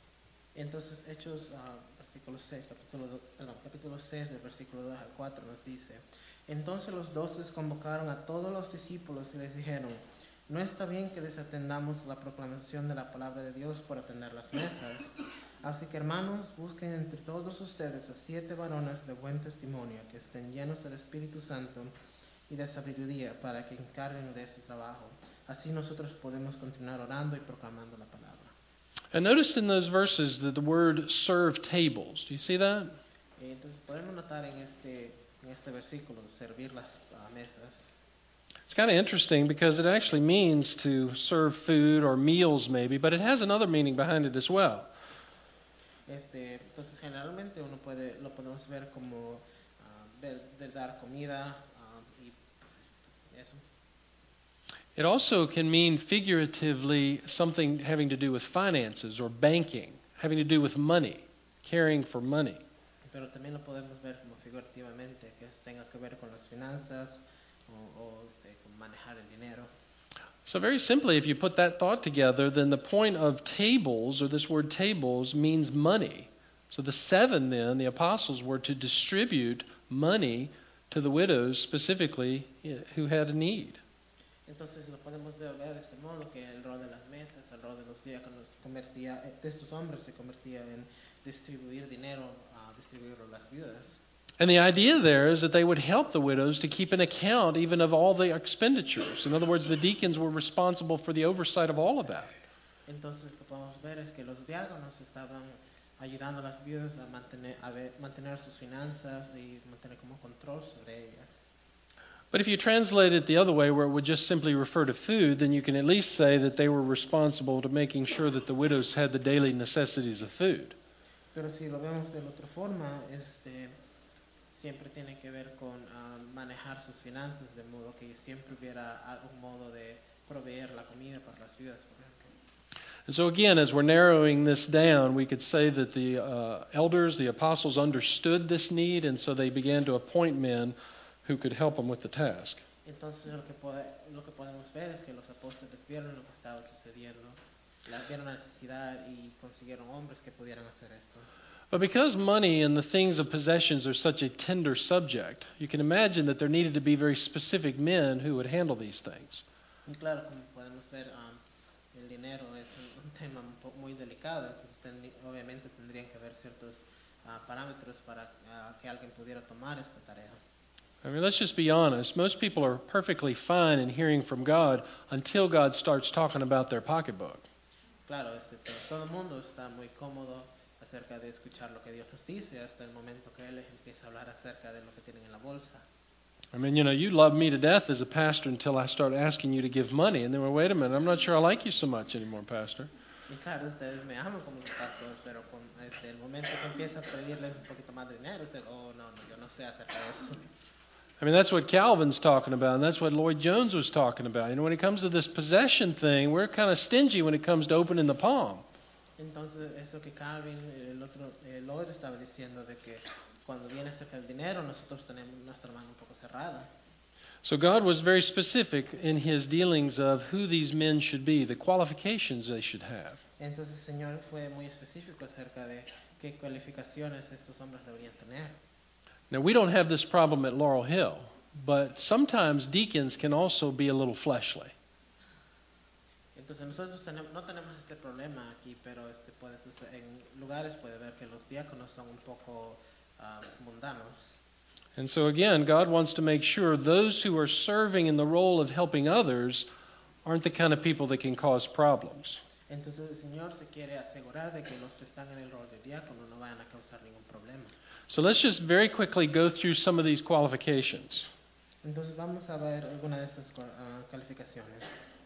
Entonces Hechos, uh, versículo seis, capítulo, do, perdón, capítulo seis, del versículo dos al cuatro nos dice, entonces los doce convocaron a todos los discípulos y les dijeron, no está bien que desatendamos la proclamación de la palabra de Dios por atender las mesas. Así que hermanos, busquen entre todos ustedes a siete varones de buen testimonio que estén llenos del Espíritu Santo y de sabiduría para que encarguen de ese trabajo. Así nosotros podemos continuar orando y proclamando la palabra. And notice in those verses that the word serve tables. Do you see that? Entonces podemos notar en este, en este versículo servir las uh, mesas. It's kind of interesting because it actually means to serve food or meals maybe, but it has another meaning behind it as well. Este, entonces generalmente uno puede, lo podemos ver como uh, de, de dar comida uh, y eso. It also can mean figuratively something having to do with finances or banking, having to do with money, caring for money. Pero también lo podemos ver como figurativamente, que tenga que ver con las finanzas o, o este, con manejar el dinero. So very simply, if you put that thought together, then the point of tables, or this word tables, means money. So the seven then, the apostles, were to distribute money to the widows specifically who had a need. Entonces lo podemos ver de este modo, que el rol de las mesas, el rol de los diáconos convertía, de estos hombres se convertía en distribuir dinero, a distribuirlo a las viudas. And the idea there is that they would help the widows to keep an account even of all the expenditures. In other words, the deacons were responsible for the oversight of all of that. Entonces lo que podemos ver es que los diáconos estaban ayudando a las viudas a mantener, a ver, mantener sus finanzas y mantener como control sobre ellas. But if you translate it the other way, where it would just simply refer to food, then you can at least say that they were responsible to making sure that the widows had the daily necessities of food. Pero si lo vemos de la otra forma, este, siempre tiene que ver con uh, manejar sus finanzas, de modo que siempre hubiera algún modo de proveer la comida para las viudas, por ejemplo. And so again, as we're narrowing this down, we could say that the uh, elders, the apostles, understood this need, and so they began to appoint men who could help them with the task. Entonces lo que, pode, lo que podemos ver es que los apóstoles vieron lo que estaba sucediendo, la, vieron la necesidad y consiguieron hombres que pudieran hacer esto. But because money and the things of possessions are such a tender subject, you can imagine that there needed to be very specific men who would handle these things. Y claro, como podemos ver, um, el dinero es un, un tema muy delicado, entonces ten, obviamente tendrían que haber ciertos uh, parámetros para uh, que alguien pudiera tomar esta tarea. I mean, let's just be honest. Most people are perfectly fine in hearing from God until God starts talking about their pocketbook. Claro, este, todo el mundo está muy cómodo acerca de escuchar lo que Dios nos dice hasta el momento que Él les empieza a hablar acerca de lo que tienen en la bolsa. I mean, you know, you love me to death as a pastor until I start asking you to give money. And then, well, wait a minute, I'm not sure I like you so much anymore, Pastor. Y claro, ustedes me aman como su pastor, pero con este, el momento que empieza a pedirles un poquito más de dinero, usted, oh, no, no, yo no sé acerca de eso. I mean, that's what Calvin's talking about, and that's what Lloyd Jones was talking about. You know, when it comes to this possession thing, we're kind of stingy when it comes to opening the palm. Entonces, eso que Calvin, el otro, eh, Lloyd estaba diciendo de que cuando viene acerca del dinero, nosotros tenemos nuestra mano un poco cerrada. So God was very specific in his dealings of who these men should be, the qualifications they should have. Entonces, el Señor fue muy específico acerca de qué cualificaciones estos hombres deberían tener. Now, we don't have this problem at Laurel Hill, but sometimes deacons can also be a little fleshly. Entonces nosotros tenemos, no tenemos este problema aquí, pero este puede suceder, en lugares puede ver que los diáconos son un poco uh, mundanos. And so again, God wants to make sure those who are serving in the role of helping others aren't the kind of people that can cause problems. Entonces el Señor se quiere asegurar de que los que están en el rol de diácono no vayan a causar ningún problema. So let's just very quickly go through some of these qualifications. Entonces vamos a ver alguna de estas uh, calificaciones.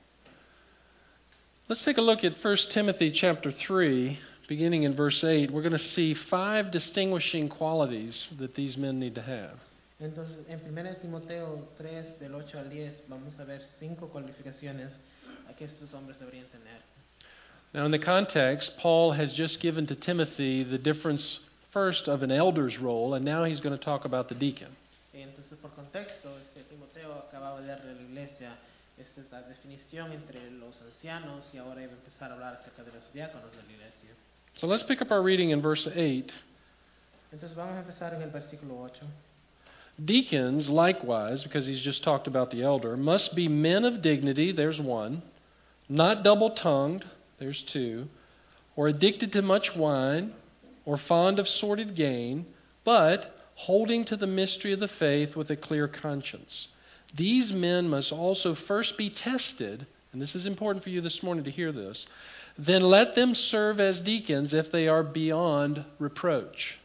Let's take a look at First Timothy chapter three, beginning in verse eight. We're going to see five distinguishing qualities that these men need to have. Entonces, en primera Timoteo tres, del ocho al diez, vamos a ver cinco cualificaciones que estos hombres deberían tener. Now, in the context, Paul has just given to Timothy the difference first of an elder's role, and now he's going to talk about the deacon. Entonces, por contexto, este Timoteo acababa de darle a la iglesia esta es la definición entre los ancianos y ahora iba a empezar a hablar acerca de los diáconos de la iglesia. So let's pick up our reading in verse eight. Entonces vamos a empezar en el versículo ocho. Deacons, likewise, because he's just talked about the elder, must be men of dignity, there's one, not double-tongued, there's two, or addicted to much wine, or fond of sordid gain, but holding to the mystery of the faith with a clear conscience. These men must also first be tested, and this is important for you this morning to hear this, then let them serve as deacons if they are beyond reproach.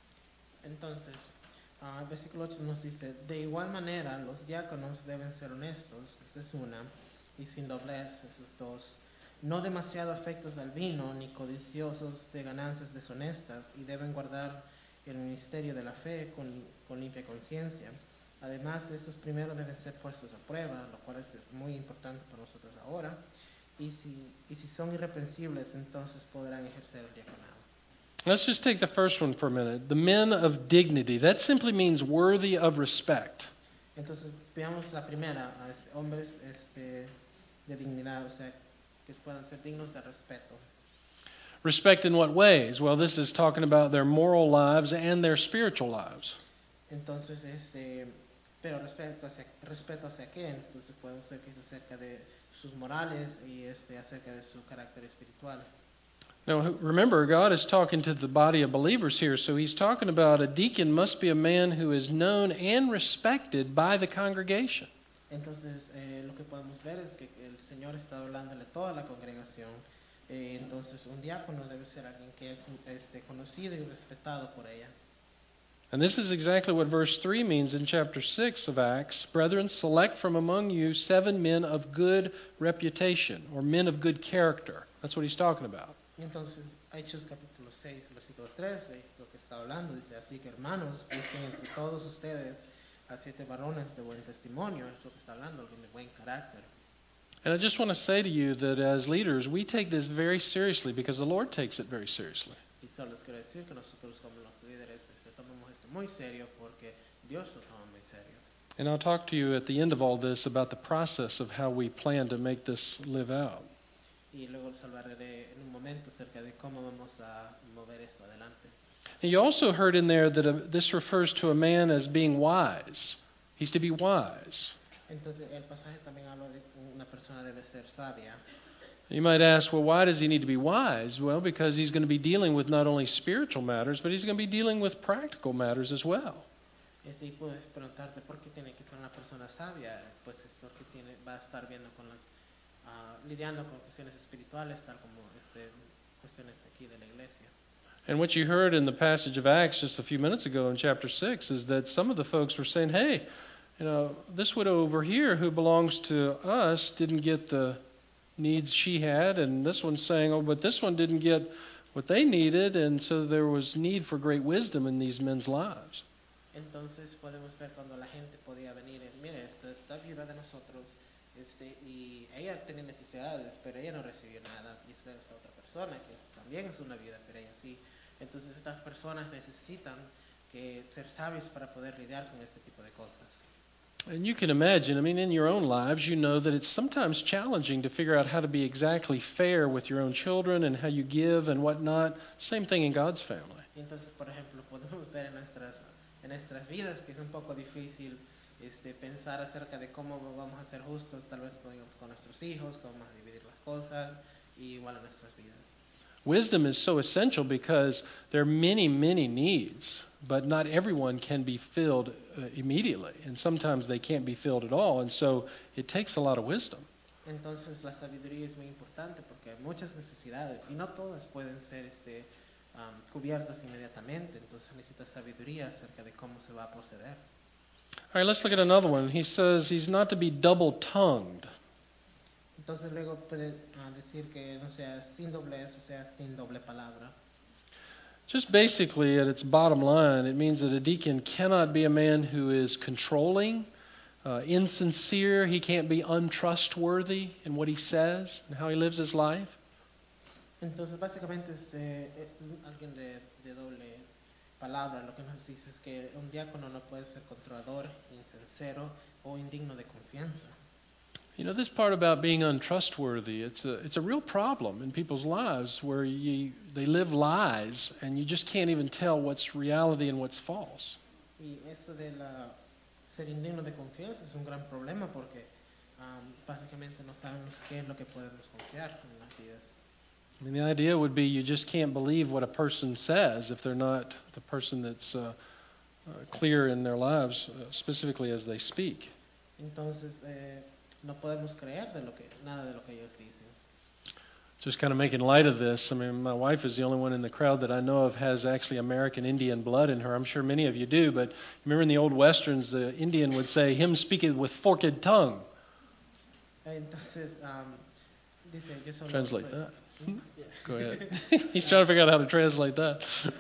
Entonces, uh, el versículo ocho nos dice, de igual manera los diáconos deben ser honestos, esa es una, y sin doblez, esos dos, no demasiado afectos al vino, ni codiciosos de ganancias deshonestas, y deben guardar el ministerio de la fe con, con limpia conciencia. Además, estos primeros deben ser puestos a prueba, lo cual es muy importante para nosotros ahora, y si, y si son irreprensibles, entonces podrán ejercer el diaconado. Let's just take the first one for a minute. The men of dignity. That simply means worthy of respect. Entonces, veamos la primera, este, hombres este, de dignidad, o sea, que puedan ser dignos de respeto. Respect in what ways? Well, this is talking about their moral lives and their spiritual lives. Entonces, este, pero respeto hacia, respeto hacia qué? Entonces podemos ver que es acerca de sus morales y este, acerca de su carácter espiritual. Now, remember, God is talking to the body of believers here, so he's talking about a deacon must be a man who is known and respected by the congregation. Entonces, eh, lo que podemos ver es que el Señor está hablándole a toda la congregación. Eh, entonces, un diácono debe ser alguien que es este, conocido y respetado por ella. And this is exactly what verse three means in chapter six of Acts. Brethren, select from among you seven men of good reputation, or men of good character. That's what he's talking about. Y entonces, Hechos capítulo seis, versículo tres, es lo que está hablando. Dice, así que hermanos, busquen entre todos ustedes a siete varones de buen testimonio. Es lo que está hablando, alguien de buen carácter. And I just want to say to you that as leaders, we take this very seriously because the Lord takes it very seriously. Y solo les quiero decir que nosotros como los líderes este, tomamos esto muy serio porque Dios lo toma muy serio. And I'll talk to you at the end of all this about the process of how we plan to make this live out. Y luego les hablaré en un momento acerca de cómo vamos a mover esto adelante. And you also heard in there that a, this refers to a man as being wise. He's to be wise. Entonces el pasaje también habla de una persona debe ser sabia. You might ask, well, why does he need to be wise? Well, because he's going to be dealing with not only spiritual matters, but he's going to be dealing with practical matters as well. Este, y puedes preguntarte por qué tiene que ser una persona sabia. Pues es porque tiene, va a estar viendo con las, uh, lidiando con cuestiones espirituales, tal como este, cuestiones de aquí de la iglesia. And what you heard in the passage of Acts just a few minutes ago in chapter six is that some of the folks were saying, hey, you know, this widow over here who belongs to us didn't get the needs she had, and this one's saying, oh, but this one didn't get what they needed, and so there was need for great wisdom in these men's lives. Entonces podemos ver cuando la gente podía venir, mire, esta, esta viuda de nosotros, este, y ella tenía necesidades, pero ella no recibió nada, y esta es otra persona que es, también es una viuda, pero ella sí. Entonces estas personas necesitan que ser sabios para poder lidiar con este tipo de cosas. And you can imagine, I mean, in your own lives, you know that it's sometimes challenging to figure out how to be exactly fair with your own children and how you give and whatnot. Same thing in God's family. Entonces, por ejemplo, podemos ver en nuestras, en nuestras vidas que es un poco difícil este, pensar acerca de cómo vamos a ser justos, tal vez con, con nuestros hijos, cómo vamos a dividir las cosas, y igual en nuestras vidas. Wisdom is so essential because there are many, many needs, but not everyone can be filled uh, immediately, and sometimes they can't be filled at all, and so it takes a lot of wisdom. Entonces la sabiduría es muy importante porque hay muchas necesidades y no todas pueden ser este, um, cubiertas inmediatamente, entonces necesita sabiduría acerca de cómo se va a proceder. All right, let's look at another one. He says he's not to be double-tongued. Entonces luego puede uh, decir que no sea sin doblez, o sea sin doble palabra. Just basically, at its bottom line, it means that a deacon cannot be a man who is controlling, uh, insincere. He can't be untrustworthy in what he says and how he lives his life. Entonces básicamente este, alguien de, de doble palabra lo que nos dice es que un diácono no puede ser controlador, insincero o indigno de confianza. You know, this part about being untrustworthy, it's a it's a real problem in people's lives where you, they live lies and you just can't even tell what's reality and what's false. Y eso de la, ser indigno de confianza es un gran problema porque um, básicamente no sabemos qué es lo que podemos confiar en las vidas. I mean, the idea would be you just can't believe what a person says if they're not the person that's uh, uh, clear in their lives, uh, specifically as they speak. Entonces eh, no podemos creer de lo que, nada de lo que ellos dicen. Just kind of making light of this, I mean, my wife is the only one in the crowd that I know of has actually American Indian blood in her. I'm sure many of you do, but remember in the old westerns, the Indian would say, him speaketh with forked tongue. Entonces, um, dice, yo solo Translate soy, that. Yeah. Go ahead. He's trying to figure out how to translate that.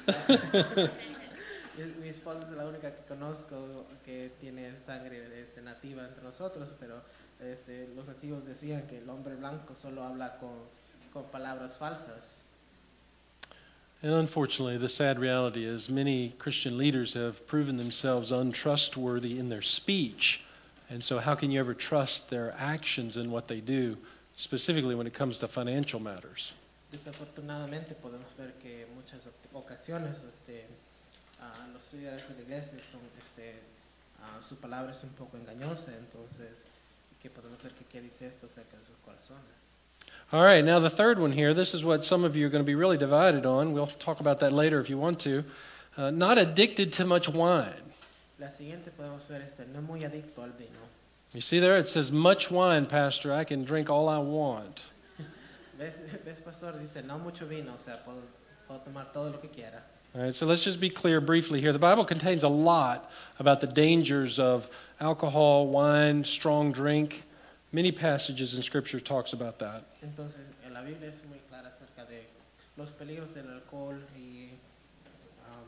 Mi esposa es la única que conozco que tiene sangre este, nativa entre nosotros, pero este, los nativos decían que el hombre blanco solo habla con, con palabras falsas. And unfortunately, the sad reality is many Christian leaders have proven themselves untrustworthy in their speech. And so how can you ever trust their actions and what they do, specifically when it comes to financial matters? Desafortunadamente podemos ver que en muchas ocasiones este, uh, los líderes de la iglesia son, este, uh, su palabra es un poco engañosa, entonces que podemos ver que qué dice esto acerca de sus corazones. All right, now the third one here, this is what some of you are going to be really divided on. We'll talk about that later if you want to. Uh, not addicted to much wine. La siguiente podemos ver este, no muy adicto al vino. You see there, it says much wine, Pastor. I can drink all I want. ¿Ves, ves, pastor? Dice, no mucho vino, o sea, puedo, puedo tomar todo lo que quiera. All right, so let's just be clear briefly here. The Bible contains a lot about the dangers of alcohol, wine, strong drink. Many passages in Scripture talks about that. Entonces, en la Biblia es muy clara acerca de los peligros del alcohol y um,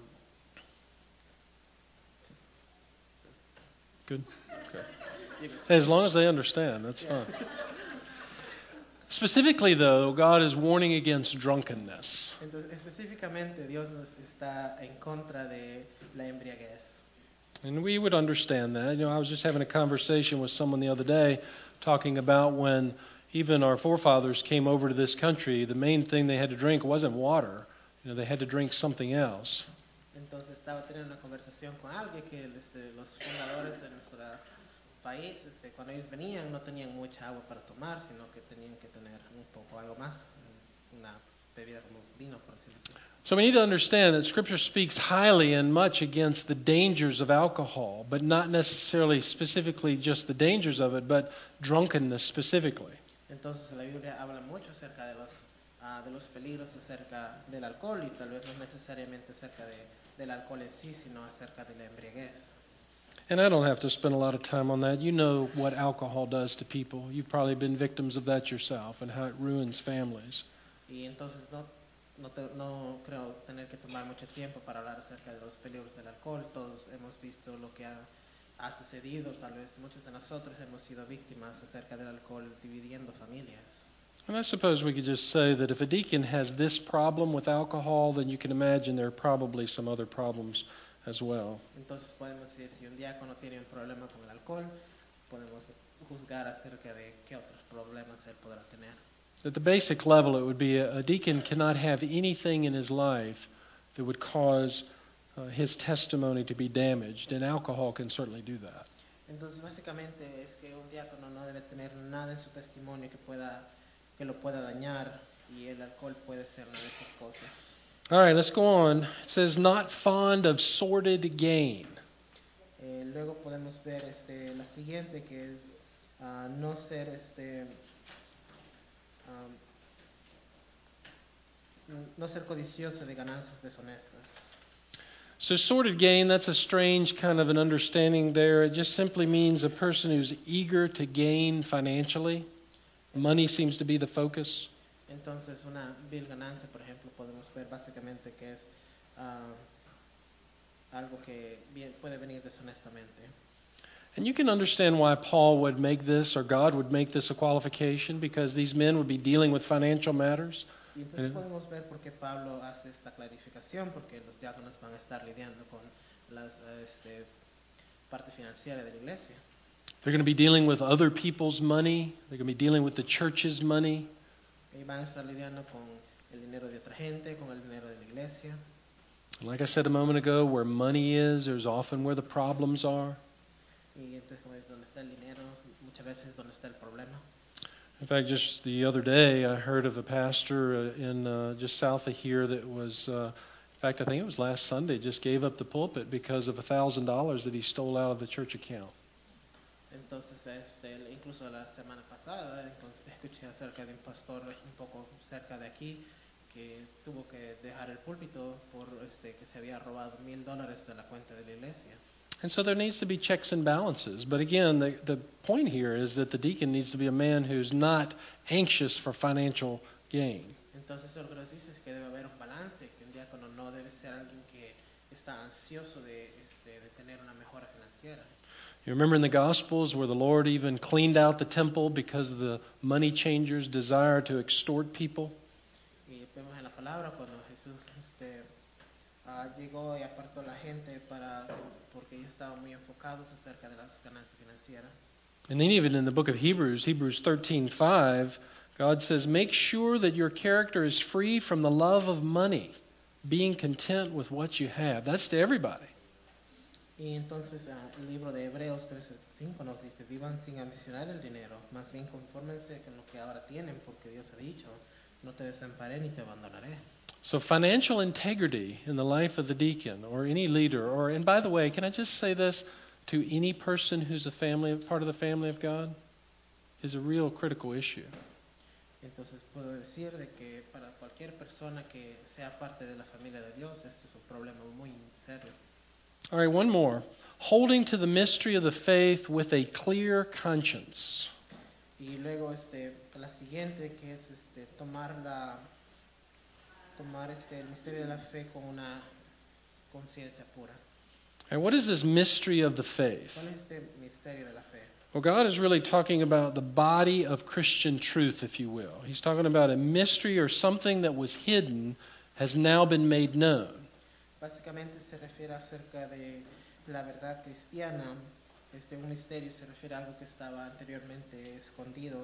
Good. Okay. As long as they understand, that's Yeah. fine. Specifically, though, God is warning against drunkenness. Entonces, específicamente Dios nos está en contra de la embriaguez. And we would understand that. You know, I was just having a conversation with someone the other day talking about when even our forefathers came over to this country, the main thing they had to drink wasn't water. You know, they had to drink something else. Entonces estaba teniendo una conversación con alguien que este, los fundadores de nuestro país, este, cuando ellos venían, no tenían mucha agua para tomar, sino que tenían que tener un poco algo más, una bebida como vino, por decirlo así. So we need to understand that Scripture speaks highly and much against the dangers of alcohol, but not necessarily specifically just the dangers of it, but drunkenness specifically. Entonces la Biblia habla mucho acerca de los, uh, de los peligros acerca del alcohol y tal vez no necesariamente acerca de, del alcohol en sí, sino acerca de la embriaguez. And I don't have to spend a lot of time on that. You know what alcohol does to people. You've probably been victims of that yourself and how it ruins families. Y entonces no, no, te, no creo tener que tomar mucho tiempo para hablar acerca de los peligros del alcohol. Todos hemos visto lo que ha, ha sucedido. Tal vez muchos de nosotros hemos sido víctimas acerca del alcohol dividiendo familias. And I suppose we could just say that if a deacon has this problem with alcohol, then you can imagine there are probably some other problems as well. Entonces podemos decir, si un diácono tiene un problema con el alcohol, podemos juzgar acerca de qué otros problemas él podrá tener. At the basic level, it would be a, a deacon cannot have anything in his life that would cause uh, his testimony to be damaged, and alcohol can certainly do that. Entonces básicamente es que un diácono no debe tener nada en su testimonio que pueda que lo pueda dañar, y el alcohol puede ser una de esas cosas. All right, let's go on. It says, not fond of sordid gain. Eh, luego podemos ver este, la siguiente, que es uh, no ser este um, no ser codicioso de ganancias deshonestas. So sordid gain, that's a strange kind of an understanding there. It just simply means a person who's eager to gain financially. Money seems to be the focus. Entonces, una vil ganancia, por ejemplo, podemos ver básicamente que es uh, algo que bien, puede venir deshonestamente. And you can understand why Paul would make this, or God would make this a qualification, because these men would be dealing with financial matters. Y entonces podemos ver por qué Pablo hace esta clarificación, porque los diáconos van a estar lidiando con la este, parte financiera de la iglesia. They're going to be dealing with other people's money. They're going to be dealing with the church's money. Y van a estar lidiando con el dinero de otra gente, con el dinero de la iglesia. Like I said a moment ago, where money is, there's often where the problems are. Y entonces, como es donde está el dinero, muchas veces es donde está el problema. In fact, just the other day, I heard of a pastor in uh, just south of here that was, uh, in fact, I think it was last Sunday, just gave up the pulpit because of a thousand dollars that he stole out of the church account. Entonces, este, incluso la semana pasada escuché acerca de un pastor un poco cerca de aquí que tuvo que dejar el púlpito por este, que se había robado mil dólares de la cuenta de la iglesia. And so there needs to be checks and balances. But again, the, the point here is that the deacon needs to be a man who's not anxious for financial gain. Entonces, lo que nos dice es que debe haber un balance, que un diácono no debe ser alguien que está ansioso de, este, de tener una mejora financiera. You remember in the Gospels where the Lord even cleaned out the temple because of the money changers' desire to extort people? Y vemos en la palabra cuando Jesús este, uh, llegó y apartó a la gente para, porque ellos estaban muy enfocados acerca de las ganancias financieras. And then even in the book of Hebrews, Hebrews thirteen five, God says, make sure that your character is free from the love of money, being content with what you have. That's to everybody. Y entonces uh, el libro de Hebreos trece cinco nos dice, vivan sin ambicionar el dinero, más bien confórmense con lo que ahora tienen, porque Dios ha dicho, no te desamparé ni te abandonaré. So financial integrity in the life of the deacon or any leader, or, and by the way, can I just say this to any person who's a family, part of the family of God, is a real critical issue. Entonces puedo decir de que para cualquier persona que sea parte de la familia de Dios, este es un problema muy serio. All right, one more. Holding to the mystery of the faith with a clear conscience. Y luego este, la siguiente que es este, tomar, la, tomar este, el misterio de la fe con una conciencia pura. And what is this mystery of the faith? ¿Cuál es este misterio de la fe? Well, God is really talking about the body of Christian truth, if you will. He's talking about a mystery or something that was hidden has now been made known. Básicamente se refiere acerca de la verdad cristiana. Este, un misterio se refiere a algo que estaba anteriormente escondido.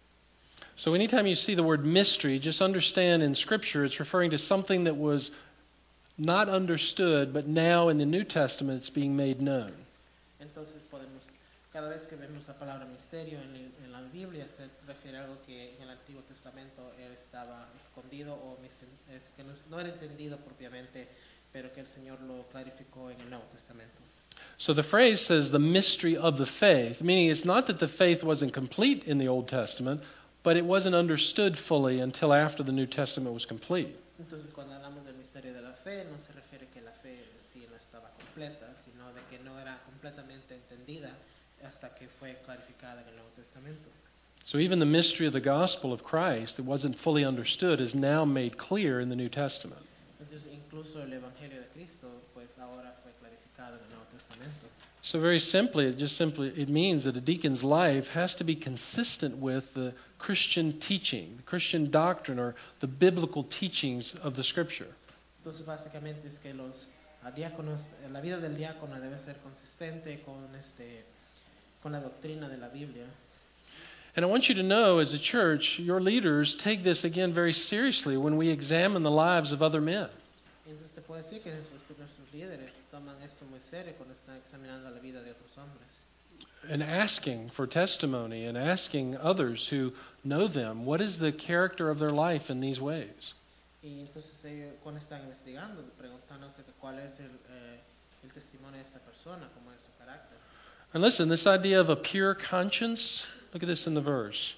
So anytime you see the word mystery, just understand in Scripture it's referring to something that was not understood, but now in the New Testament it's being made known. Entonces podemos, cada vez que vemos la palabra misterio en, el, en la Biblia se refiere a algo que en el Antiguo Testamento estaba escondido o es que no, no era entendido propiamente, pero que el Señor lo clarificó en el Nuevo Testamento. So the phrase says the mystery of the faith, meaning it's not that the faith wasn't complete in the Old Testament, but it wasn't understood fully until after the New Testament was complete. Entonces cuando hablamos del misterio de la fe no se refiere que la fe sí no estaba completa, sino de que no era completamente entendida hasta que fue clarificada en el Nuevo Testamento. So even the mystery of the gospel of Christ that wasn't fully understood is now made clear in the New Testament. Entonces incluso el evangelio de Cristo pues ahora fue clarificado en el Nuevo Testamento. So very simply, it just simply it means that a deacon's life has to be consistent with the Christian teaching, the Christian doctrine, or the biblical teachings of the Scripture. Entonces básicamente es que los diáconos, la vida del diácono debe ser consistente con este, con la doctrina de la Biblia. And I want you to know, as a church, your leaders take this again very seriously when we examine the lives of other men. Entonces te puedo decir que nuestros, nuestros líderes toman esto muy serio cuando están examinando la vida de otros hombres. And asking for testimony and asking others who know them, what is the character of their life in these ways? Y entonces ellos cuando están investigando, preguntándose cuál es el, eh, el testimonio de esta persona, cómo es su carácter. And listen, this idea of a pure conscience, look at this in the verse.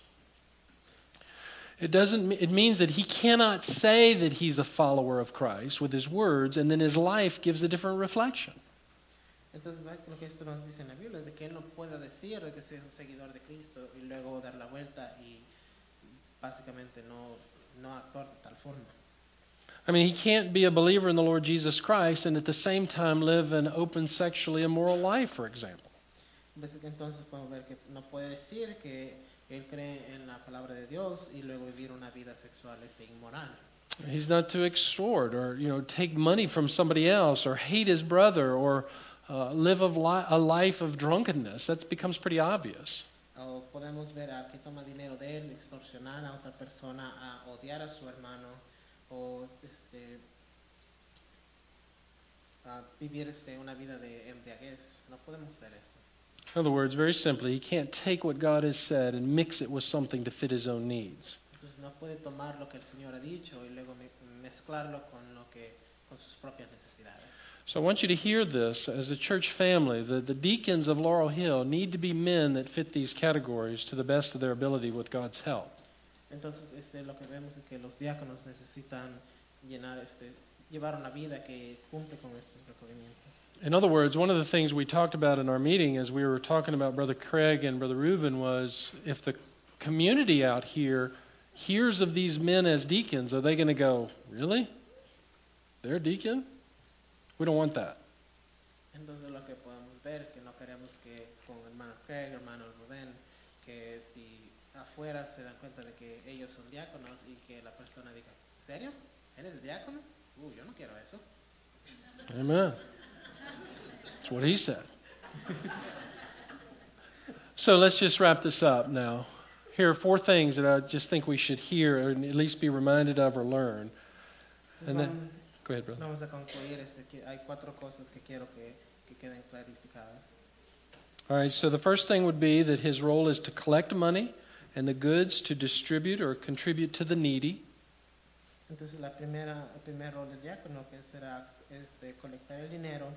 It doesn't. It means that he cannot say that he's a follower of Christ with his words, and then his life gives a different reflection. Entonces lo que esto nos dice en la Biblia es de que él no puede decir de que es un seguidor de Cristo y luego dar la vuelta y básicamente no no actuar de tal forma. I mean, he can't be a believer in the Lord Jesus Christ and at the same time live an open sexually immoral life, for example. Entonces podemos ver que no puede decir que él cree en la palabra de Dios y luego vivir una vida sexual este inmoral. He's not to extort or, you know, take money from somebody else or hate his brother or uh, live of li- a life of drunkenness. That becomes pretty obvious. O podemos ver a que toma dinero de él, extorsionar a otra persona, a odiar a su hermano o este, a vivir este, una vida de embriaguez. No podemos ver eso. In other words, very simply, he can't take what God has said and mix it with something to fit his own needs. Entonces no puede tomar lo que el Señor ha dicho y luego mezclarlo con lo que con sus propias necesidades. So I want you to hear this as a church family. The, the deacons of Laurel Hill need to be men that fit these categories to the best of their ability with God's help. Entonces este, lo que vemos es que los diáconos necesitan llenar este, llevar una vida que cumple con estos requerimientos. In other words, one of the things we talked about in our meeting as we were talking about Brother Craig and Brother Reuben was if the community out here hears of these men as deacons, are they going to go, really? They're a deacon? We don't want that. Entonces lo que podemos ver que no queremos que con hermano Craig, hermano Rubén, que si afuera se dan cuenta de que ellos son diáconos y que la persona diga, ¿en serio? ¿Eres diácono? Uh, yo no quiero eso. Amen. That's what he said. So let's just wrap this up now. Here are four things that I just think we should hear or at least be reminded of or learn. And then, go ahead, brother. Vamos a concluir. Este, que hay cuatro cosas que quiero que, que queden clarificadas. All right, so the first thing would be that his role is to collect money and the goods to distribute or contribute to the needy. Entonces la primera, el primer rol del diácono que será es de colectar el dinero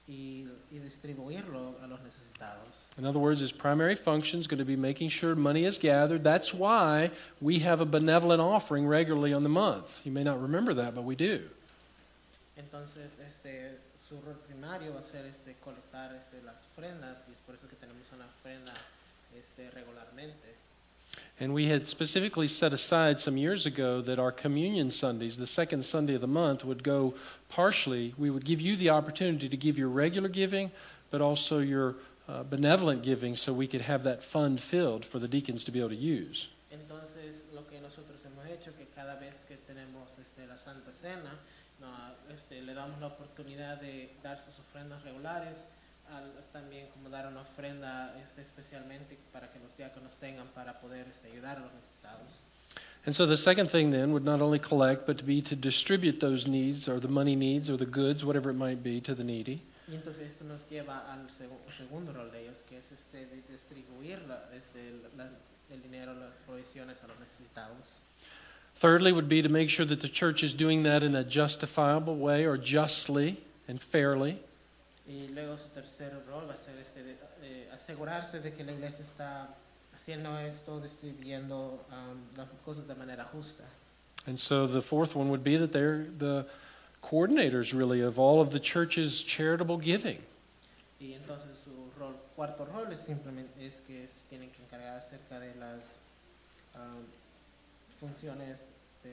y, y distribuirlo a los necesitados. In other words, his primary function is going to be making sure money is gathered. That's why we have a benevolent offering regularly on the month. You may not remember that, but we do. Entonces, este, su rol primario va a ser este, colectar este, las ofrendas, y es por eso que tenemos una ofrenda este, regularmente. And we had specifically set aside some years ago that our communion Sundays, the second Sunday of the month, would go partially. We would give you the opportunity to give your regular giving, but also your uh, benevolent giving, so we could have that fund filled for the deacons to be able to use. Entonces, lo que nosotros hemos hecho, que cada vez que tenemos este, la Santa Cena, no, este, le damos la oportunidad de dar sus ofrendas regulares, al, también como dar una ofrenda este, especialmente para que los diáconos tengan para poder este, ayudar a los necesitados. And so the second thing then would not only collect, but to be to distribute those needs, or the money needs, or the goods, whatever it might be, to the needy. Y entonces esto nos lleva al seg segundo rol de ellos, que es este, de distribuir la, este, la, el dinero, las provisiones a los necesitados. Thirdly would be to make sure that the church is doing that in a justifiable way, or justly and fairly. Y luego su tercer rol va a ser este de, eh, asegurarse de que la iglesia está haciendo esto, distribuyendo um, las cosas de manera justa. And so the fourth one would be that they're the coordinators, really, of all of the church's charitable giving. Y entonces su rol, cuarto rol es simplemente es que se tienen que encargar acerca de las um, funciones de,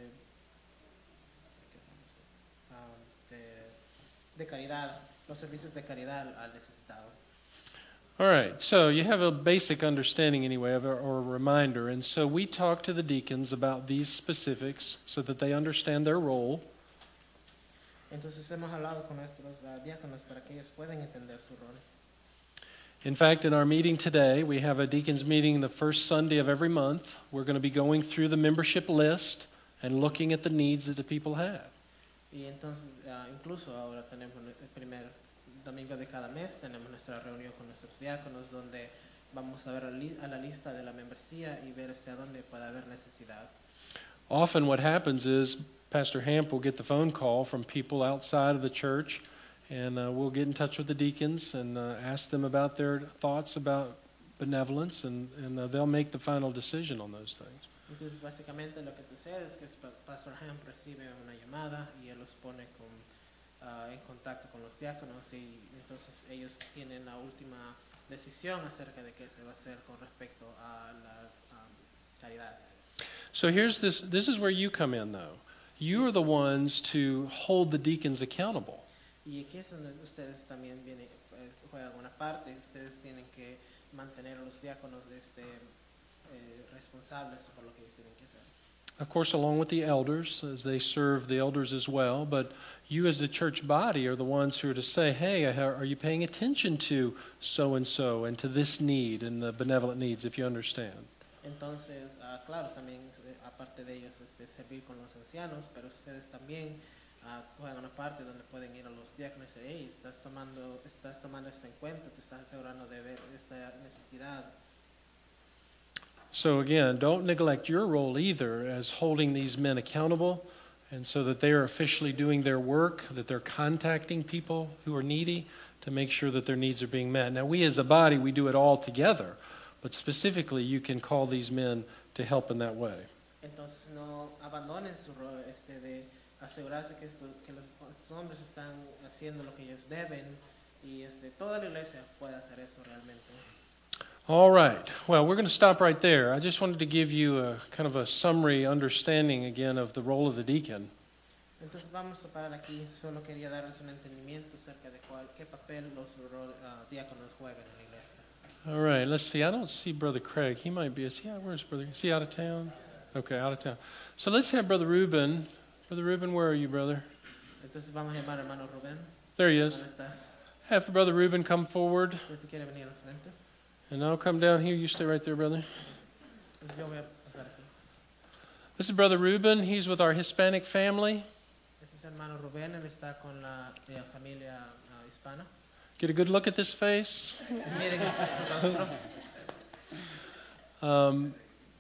um, de, de caridad, los servicios de caridad al necesitado. All right, so you have a basic understanding anyway, of, or a reminder. And so we talk to the deacons about these specifics so that they understand their role. Entonces hemos hablado con nuestros uh, diáconos para que ellos puedan entender su rol. In fact, in our meeting today, we have a deacons meeting the first Sunday of every month. We're going to be going through the membership list and looking at the needs that the people have. Y entonces, uh, incluso ahora tenemos el primer domingo de cada mes, tenemos nuestra reunión con nuestros diáconos, donde vamos a ver a, li a la lista de la membresía y ver hasta dónde puede haber necesidad. Often what happens is Pastor Hamp will get the phone call from people outside of the church, and uh, we'll get in touch with the deacons and uh, ask them about their thoughts about benevolence, and, and uh, they'll make the final decision on those things. Entonces, básicamente lo que sucede es que Pastor Hamp recibe una llamada y él los pone con, uh, en contacto con los diáconos, y entonces ellos tienen la última decisión acerca de qué se va a hacer con respecto a la um, caridad. So here's this, this is where you come in, though. You are the ones to hold the deacons accountable. Y aquí es donde ustedes también vienen, pues, juegan una parte. Ustedes tienen que mantener a los diáconos este, eh, responsables por lo que ellos tienen que hacer. Of course, along with the elders, as they serve the elders as well. But you as the church body are the ones who are to say, hey, are you paying attention to so-and-so and to this need and the benevolent needs, if you understand. Entonces, uh, claro, también aparte de ellos este, servir con los ancianos, pero ustedes también uh, juegan una parte donde pueden ir a los diáconos y decir, hey, estás tomando, estás tomando esto en cuenta, te estás asegurando de ver esta necesidad. So again, don't neglect your role either as holding these men accountable, and so that they are officially doing their work, that they're contacting people who are needy to make sure that their needs are being met. Now, we as a body, we do it all together, but specifically you can call these men to help in that way. Entonces no abandonen su rol este, de asegurarse que, esto, que los, los hombres están haciendo lo que ellos deben, y este, toda la iglesia puede hacer eso realmente. All right. Well, we're going to stop right there. I just wanted to give you a kind of a summary understanding again of the role of the deacon. Entonces vamos a parar aquí. Solo quería darles un entendimiento acerca de cuál, qué papel los uh, diáconos juegan en la iglesia. All right. Let's see. I don't see Brother Craig. He might be. Is he, where's Brother? Is he out of town? Okay, out of town. So let's have Brother Ruben. Brother Ruben, where are you, brother? Entonces vamos a llamar al hermano Rubén. There he is. ¿Dónde estás? Have Brother Ruben come forward. Si quiere venir al frente. And I'll come down here. You stay right there, brother. Yo voy a pasar aquí. This is Brother Ruben. He's with our Hispanic family. Este es hermano Rubén. Él está con la, la familia uh, hispana. Get a good look at this face. Miren este rostro. Um,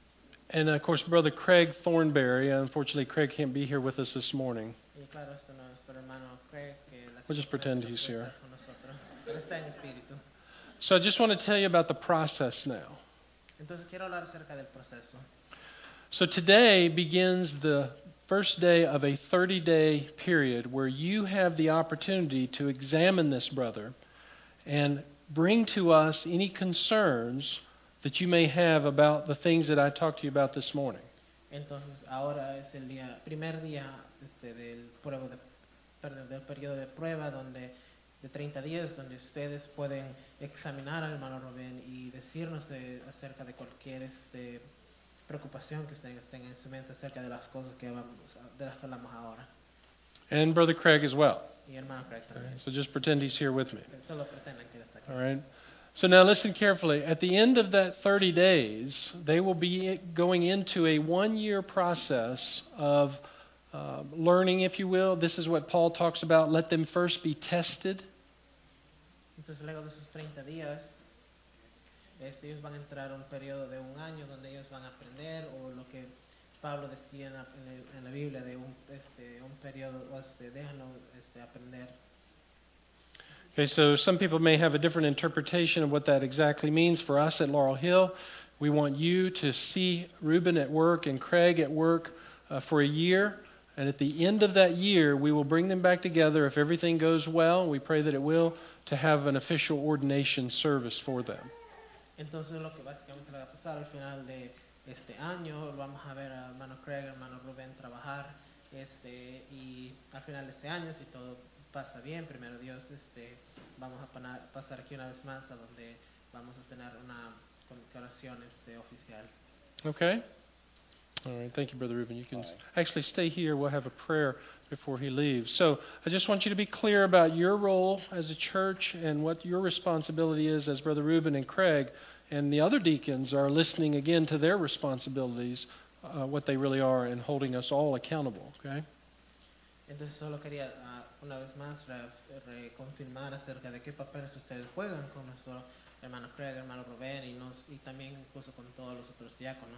And of course, Brother Craig Thornberry. Unfortunately, Craig can't be here with us this morning. Y claro, esto nuestro hermano Craig, que We'll just lastimosamente pretend no he's puede here. estar con nosotros, pero está en espíritu. So I just want to tell you about the process now. Entonces quiero hablar acerca del proceso. So today begins the first day of a thirty-day period where you have the opportunity to examine this brother and bring to us any concerns that you may have about the things that I talked to you about this morning. Entonces ahora es el día, primer día este, del, prueba de, perdón, del periodo de prueba donde de treinta días donde ustedes pueden examinar al hermano Rubén y decirnos de, acerca de cualquier este, preocupación que ustedes tengan en su mente acerca de las cosas que vamos, de las que hablamos ahora. And Brother Craig as well. Y hermano Craig también. So just pretend he's here with me. Solo pretendan que él está aquí. All right. So now listen carefully. At the end of that thirty days, they will be going into a one-year process of uh, learning, if you will. This is what Paul talks about. Let them first be tested. Entonces luego de esos treinta días, este, ellos van a entrar a un periodo de un año donde ellos van a aprender, o lo que Pablo decía en la, en el- en la Biblia de un, este, un periodo, este, déjalo este, aprender. Okay, so some people may have a different interpretation of what that exactly means. For us at Laurel Hill, we want you to see Reuben at work and Craig at work uh, for a year. And at the end of that year, we will bring them back together if everything goes well. We pray that it will, to have an official ordination service for them. Entonces lo que básicamente va a pasar al final de este año, vamos a ver a hermano Craig, hermano Rubén trabajar, este, y al final de ese año, si todo pasa bien, primero Dios, este, vamos a pana- pasar aquí una vez más a donde vamos a tener una convocación este, oficial. Okay? All right. Thank you, Brother Reuben. You can All right. actually stay here. We'll have a prayer before he leaves. So I just want you to be clear about your role as a church and what your responsibility is as Brother Reuben and Craig. And the other deacons are listening again to their responsibilities, uh, what they really are, and holding us all accountable. Okay? Entonces solo quería ah, una vez más re- reconfirmar acerca de qué papeles ustedes juegan con nuestro hermano Craig, hermano Rubén y, nos, y también incluso con todos los otros diáconos.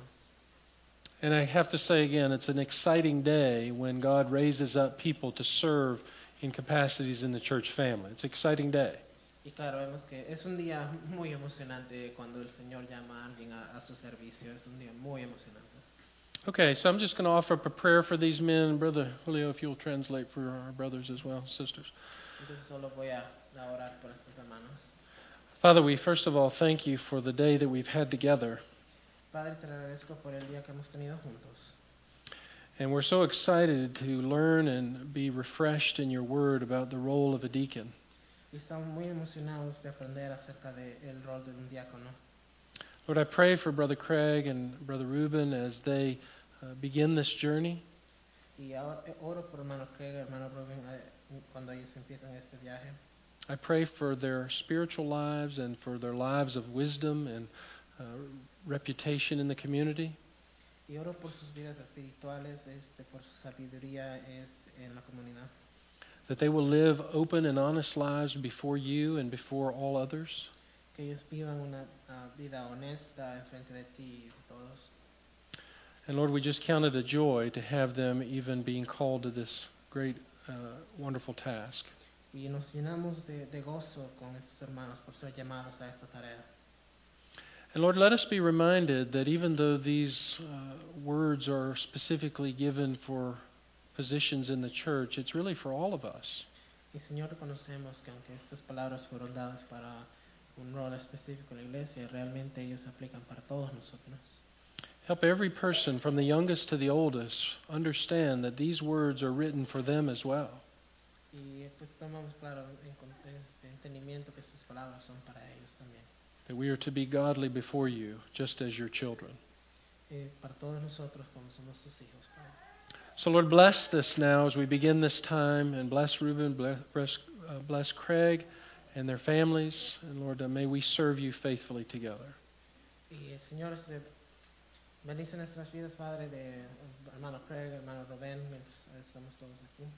And I have to say again, it's an exciting day when God raises up people to serve in capacities in the church family. It's an exciting day. Y claro, vemos que es un día muy emocionante cuando el Señor llama a alguien a, a su servicio. Es un día muy emocionante. Okay, so I'm just going to offer up a prayer for these men. Brother Julio, if you'll translate for our brothers as well, sisters. Entonces solo voy a, a orar por estos hermanos. Father, we first of all thank you for the day that we've had together. Padre, te agradezco por el día que hemos tenido juntos. And we're so excited to learn and be refreshed in your word about the role of a deacon. Y estamos muy emocionados de aprender acerca del rol de un diácono. Lord, I pray for Brother Craig and Brother Reuben as they uh, begin this journey. Y ahora eh, oro por hermano Craig, hermano Rubén, eh, cuando ellos empiezan este viaje. I pray for their spiritual lives and for their lives of wisdom and uh, reputation in the community. Y oro por sus vidas espirituales, este, por su sabiduría este, en la comunidad. That they will live open and honest lives before you and before all others. Que ellos vivan una uh, vida honesta en frente de ti y de todos. And Lord, we just count it a joy to have them even being called to this great, uh, wonderful task. Y nos llenamos de, de gozo con estos hermanos por ser llamados a esta tarea. And Lord, let us be reminded that even though these uh, words are specifically given for positions in the church, it's really for all of us. Y Señor, reconocemos que aunque estas palabras fueron dadas para un rol específico en la iglesia, realmente ellos se aplican para todos nosotros. Help every person from the youngest to the oldest understand that these words are written for them as well. Y pues tomamos claro en con- este entendimiento que estas palabras son para ellos también. That we are to be godly before you, just as your children. Eh, para todos nosotros como somos tus hijos, Padre. So Lord, bless this now as we begin this time, and bless Reuben, bless, bless, uh, bless Craig and their families, and Lord, uh, may we serve you faithfully together. Y el Señor este, bendice nuestras vidas, Padre, de eh, hermano Craig, hermano Rubén, mientras estamos todos aquí.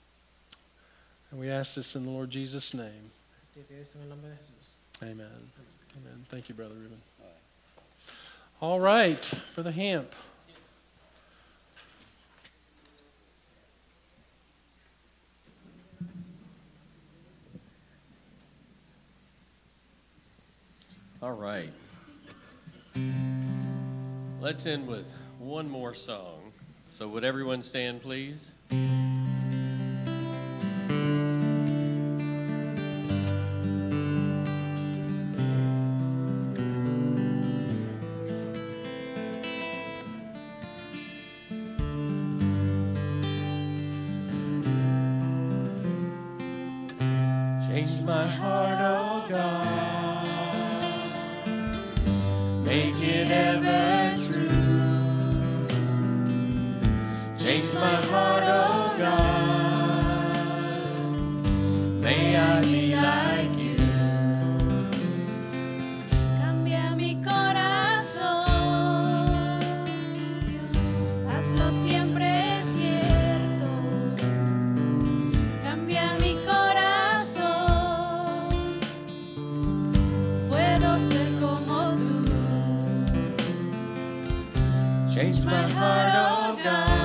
And we ask this in the Lord Jesus' name. Te pido esto en el nombre de Jesús. Amen. Amen. Thank you, Brother Reuben. All right. All right, Brother Hamp. All right. Let's end with one more song. So would everyone stand, please? Change my heart, oh God, make it ever true. Change my heart, oh God, may I be like you. Cambia mi corazón, hazlo siempre cierto. Cambia mi corazón, puedo ser como tú. Change my heart, oh God.